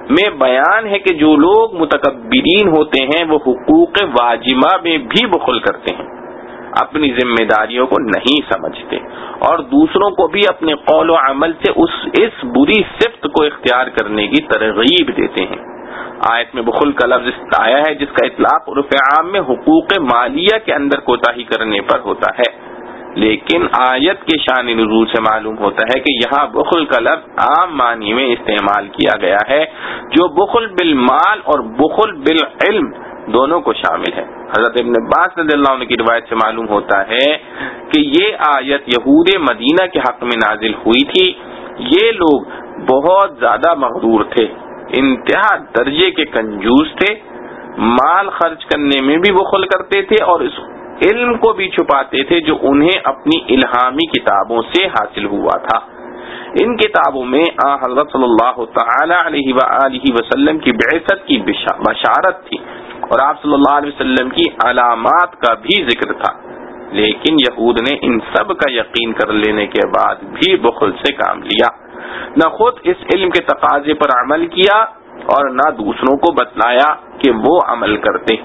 میں بیان ہے کہ جو لوگ متکبرین ہوتے ہیں وہ حقوق واجبہ میں بھی بخل کرتے ہیں، اپنی ذمہ داریوں کو نہیں سمجھتے اور دوسروں کو بھی اپنے قول و عمل سے اس بری صفت کو اختیار کرنے کی ترغیب دیتے ہیں۔ آیت میں بخل کا لفظ آیا ہے جس کا اطلاق عرف عام میں حقوق مالیہ کے اندر کوتاہی کرنے پر ہوتا ہے، لیکن آیت کے شان نزول سے معلوم ہوتا ہے کہ یہاں بخل کا لفظ عام معنی میں استعمال کیا گیا ہے، جو بخل بالمال اور بخل بالعلم دونوں کو شامل ہے۔ حضرت ابن عباس رضی اللہ عنہ کی روایت سے معلوم ہوتا ہے کہ یہ آیت یہود مدینہ کے حق میں نازل ہوئی تھی۔ یہ لوگ بہت زیادہ مغرور تھے، انتہا درجے کے کنجوس تھے، مال خرچ کرنے میں بھی بخل کرتے تھے اور اس علم کو بھی چھپاتے تھے جو انہیں اپنی الہامی کتابوں سے حاصل ہوا تھا۔ ان کتابوں میں حضرت صلی اللہ تعالی علیہ وآلہ وسلم کی بعثت کی بشارت تھی اور آپ صلی اللہ علیہ وسلم کی علامات کا بھی ذکر تھا، لیکن یہود نے ان سب کا یقین کر لینے کے بعد بھی بخل سے کام لیا، نہ خود اس علم کے تقاضے پر عمل کیا اور نہ دوسروں کو بتلایا کہ وہ عمل کرتے۔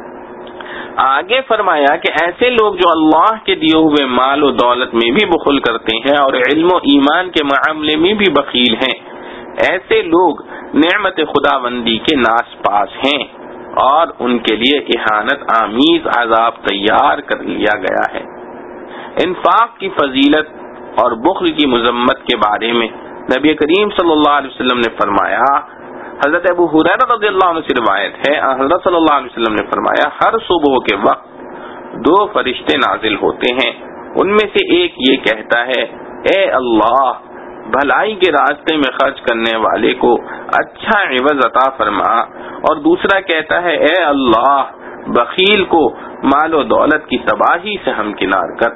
آگے فرمایا کہ ایسے لوگ جو اللہ کے دیے ہوئے مال و دولت میں بھی بخل کرتے ہیں اور علم و ایمان کے معاملے میں بھی بخیل ہیں، ایسے لوگ نعمت خداوندی کے ناس پاس ہیں اور ان کے لیے اہانت آمیز عذاب تیار کر لیا گیا ہے۔ انفاق کی فضیلت اور بخل کی مذمت کے بارے میں نبی کریم صلی اللہ علیہ وسلم نے فرمایا، حضرت ابو ہریرہ رضی اللہ عنہ سے روایت ہے، حضرت صلی اللہ علیہ وسلم نے فرمایا، ہر صبح کے وقت 2 فرشتے نازل ہوتے ہیں، ان میں سے ایک یہ کہتا ہے، اے اللہ، بھلائی کے راستے میں خرچ کرنے والے کو اچھا عوض عطا فرما، اور دوسرا کہتا ہے، اے اللہ، بخیل کو مال و دولت کی تباہی سے ہمکنار کر۔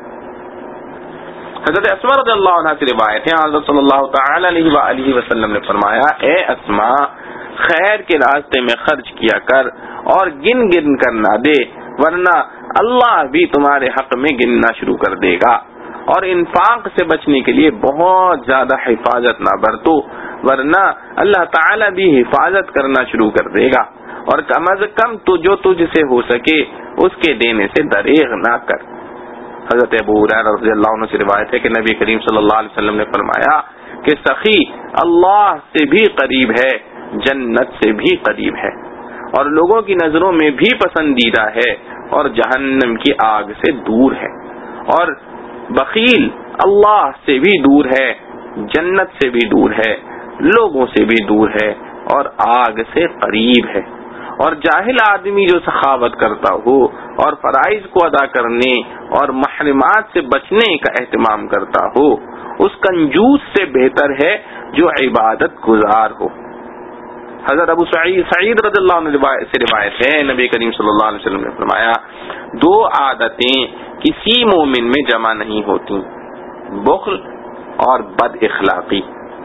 حضرت اسماء رضی اللہ عنہ سے روایت ہے، حضرت صلی اللہ تعالی علیہ وآلہ وسلم نے فرمایا، اے اسماء، خیر کے راستے میں خرچ کیا کر اور گن گن کر نہ دے، ورنہ اللہ بھی تمہارے حق میں گننا شروع کر دے گا، اور انفاق سے بچنے کے لیے بہت زیادہ حفاظت نہ برتو، ورنہ اللہ تعالی بھی حفاظت کرنا شروع کر دے گا، اور کم از کم تو جو تجھ سے ہو سکے اس کے دینے سے دریغ نہ کر۔ حضرت ابو ہریرہ رضی اللہ عنہ سے روایت ہے کہ نبی کریم صلی اللہ علیہ وسلم نے فرمایا کہ سخی اللہ سے بھی قریب ہے، جنت سے بھی قریب ہے، اور لوگوں کی نظروں میں بھی پسندیدہ ہے اور جہنم کی آگ سے دور ہے، اور بخیل اللہ سے بھی دور ہے، جنت سے بھی دور ہے، لوگوں سے بھی دور ہے اور آگ سے قریب ہے۔ اور جاہل آدمی جو سخاوت کرتا ہو اور فرائض کو ادا کرنے اور محرمات سے بچنے کا اہتمام کرتا ہو، اس کنجوس سے بہتر ہے جو عبادت گزار ہو۔ حضرت ابو سعید رضی اللہ عنہ سے روایت ہے، نبی کریم صلی اللہ علیہ وسلم نے فرمایا، 2 عادتیں کسی مومن میں جمع نہیں ہوتی، بخل اور بد اخلاقی۔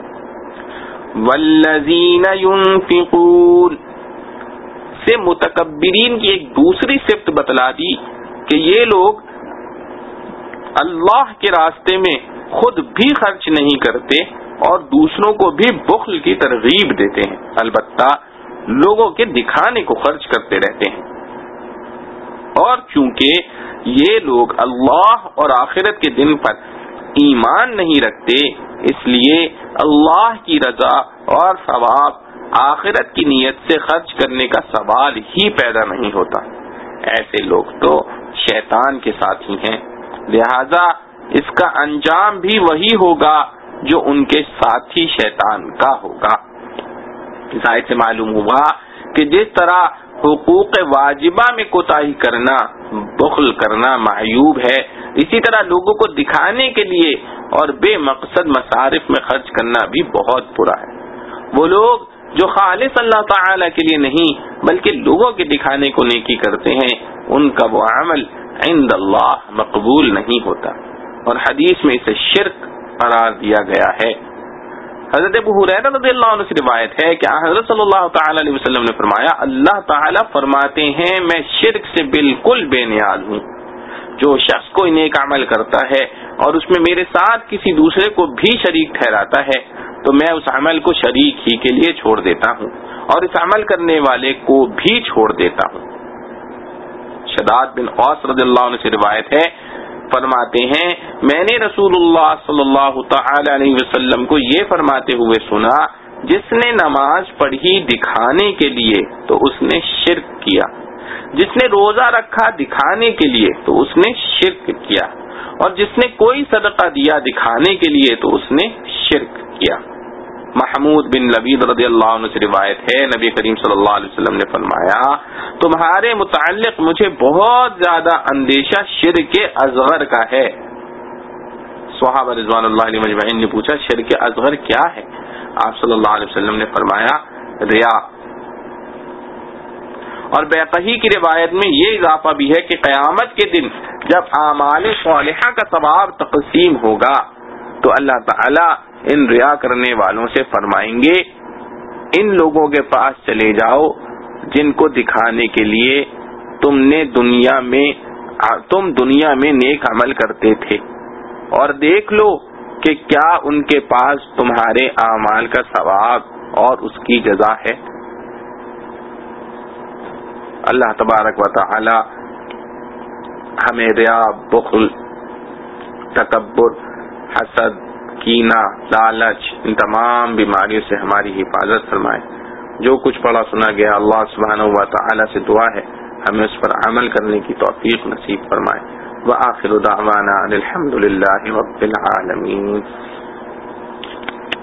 والذین ينفقون سے متکبرین کی ایک دوسری صفت بتلا دی کہ یہ لوگ اللہ کے راستے میں خود بھی خرچ نہیں کرتے اور دوسروں کو بھی بخل کی ترغیب دیتے ہیں، البتہ لوگوں کے دکھانے کو خرچ کرتے رہتے ہیں۔ اور چونکہ یہ لوگ اللہ اور آخرت کے دن پر ایمان نہیں رکھتے، اس لیے اللہ کی رضا اور ثواب آخرت کی نیت سے خرچ کرنے کا سوال ہی پیدا نہیں ہوتا۔ ایسے لوگ تو شیطان کے ساتھی ہیں، لہذا اس کا انجام بھی وہی ہوگا جو ان کے ساتھی شیطان کا ہوگا۔ اس آیت سے معلوم ہوا کہ جس طرح حقوق واجبہ میں کوتاہی کرنا، بخل کرنا معیوب ہے، اسی طرح لوگوں کو دکھانے کے لیے اور بے مقصد مصارف میں خرچ کرنا بھی بہت برا ہے۔ وہ لوگ جو خالص اللہ تعالی کے لیے نہیں بلکہ لوگوں کے دکھانے کو نیکی کرتے ہیں، ان کا وہ عمل عند اللہ مقبول نہیں ہوتا، اور حدیث میں اسے شرک قرار دیا گیا ہے۔ حضرت ابو ہریرہ رضی اللہ عنہ سے روایت ہے کہ حضرت صلی اللہ تعالی علیہ وسلم نے فرمایا، اللہ تعالی فرماتے ہیں، میں شرک سے بالکل بے نیاز ہوں۔ جو شخص کوئی نیک عمل کرتا ہے اور اس میں میرے ساتھ کسی دوسرے کو بھی شریک ٹھہراتا ہے تو میں اس عمل کو شریک ہی کے لیے چھوڑ دیتا ہوں اور اس عمل کرنے والے کو بھی چھوڑ دیتا ہوں. شداد بن اوس رضی اللہ عنہ سے روایت ہے، فرماتے ہیں میں نے رسول اللہ صلی اللہ تعالی علیہ وسلم کو یہ فرماتے ہوئے سنا، جس نے نماز پڑھی دکھانے کے لیے تو اس نے شرک کیا، جس نے روزہ رکھا دکھانے کے لیے تو اس نے شرک کیا، اور جس نے کوئی صدقہ دیا دکھانے کے لیے تو اس نے شرک کیا. محمود بن لبید رضی اللہ عنہ سے روایت ہے، نبی کریم صلی اللہ علیہ وسلم نے فرمایا تمہارے متعلق مجھے بہت زیادہ اندیشہ شرک اصغر کا ہے. صحابہ رضوان اللہ علیہ مجمعین نے پوچھا شرک اصغر کیا ہے؟ آپ صلی اللہ علیہ وسلم نے فرمایا ریا. اور بیہقی کی روایت میں یہ اضافہ بھی ہے کہ قیامت کے دن جب اعمال صالحہ کا ثواب تقسیم ہوگا تو اللہ تعالی ان ریا کرنے والوں سے فرمائیں گے ان لوگوں کے پاس چلے جاؤ جن کو دکھانے کے لیے تم دنیا میں نیک عمل کرتے تھے، اور دیکھ لو کہ کیا ان کے پاس تمہارے اعمال کا ثواب اور اس کی جزا ہے. اللہ تبارک و تعالی ہمیں ریا، بخل، تکبر، حسد، کینہ، لالچ، ان تمام بیماریوں سے ہماری حفاظت فرمائے. جو کچھ پڑھا سنا گیا اللہ سبحانہ و تعالی سے دعا ہے ہمیں اس پر عمل کرنے کی توفیق نصیب فرمائے. وآخر دعوانا الحمد للہ رب العالمین.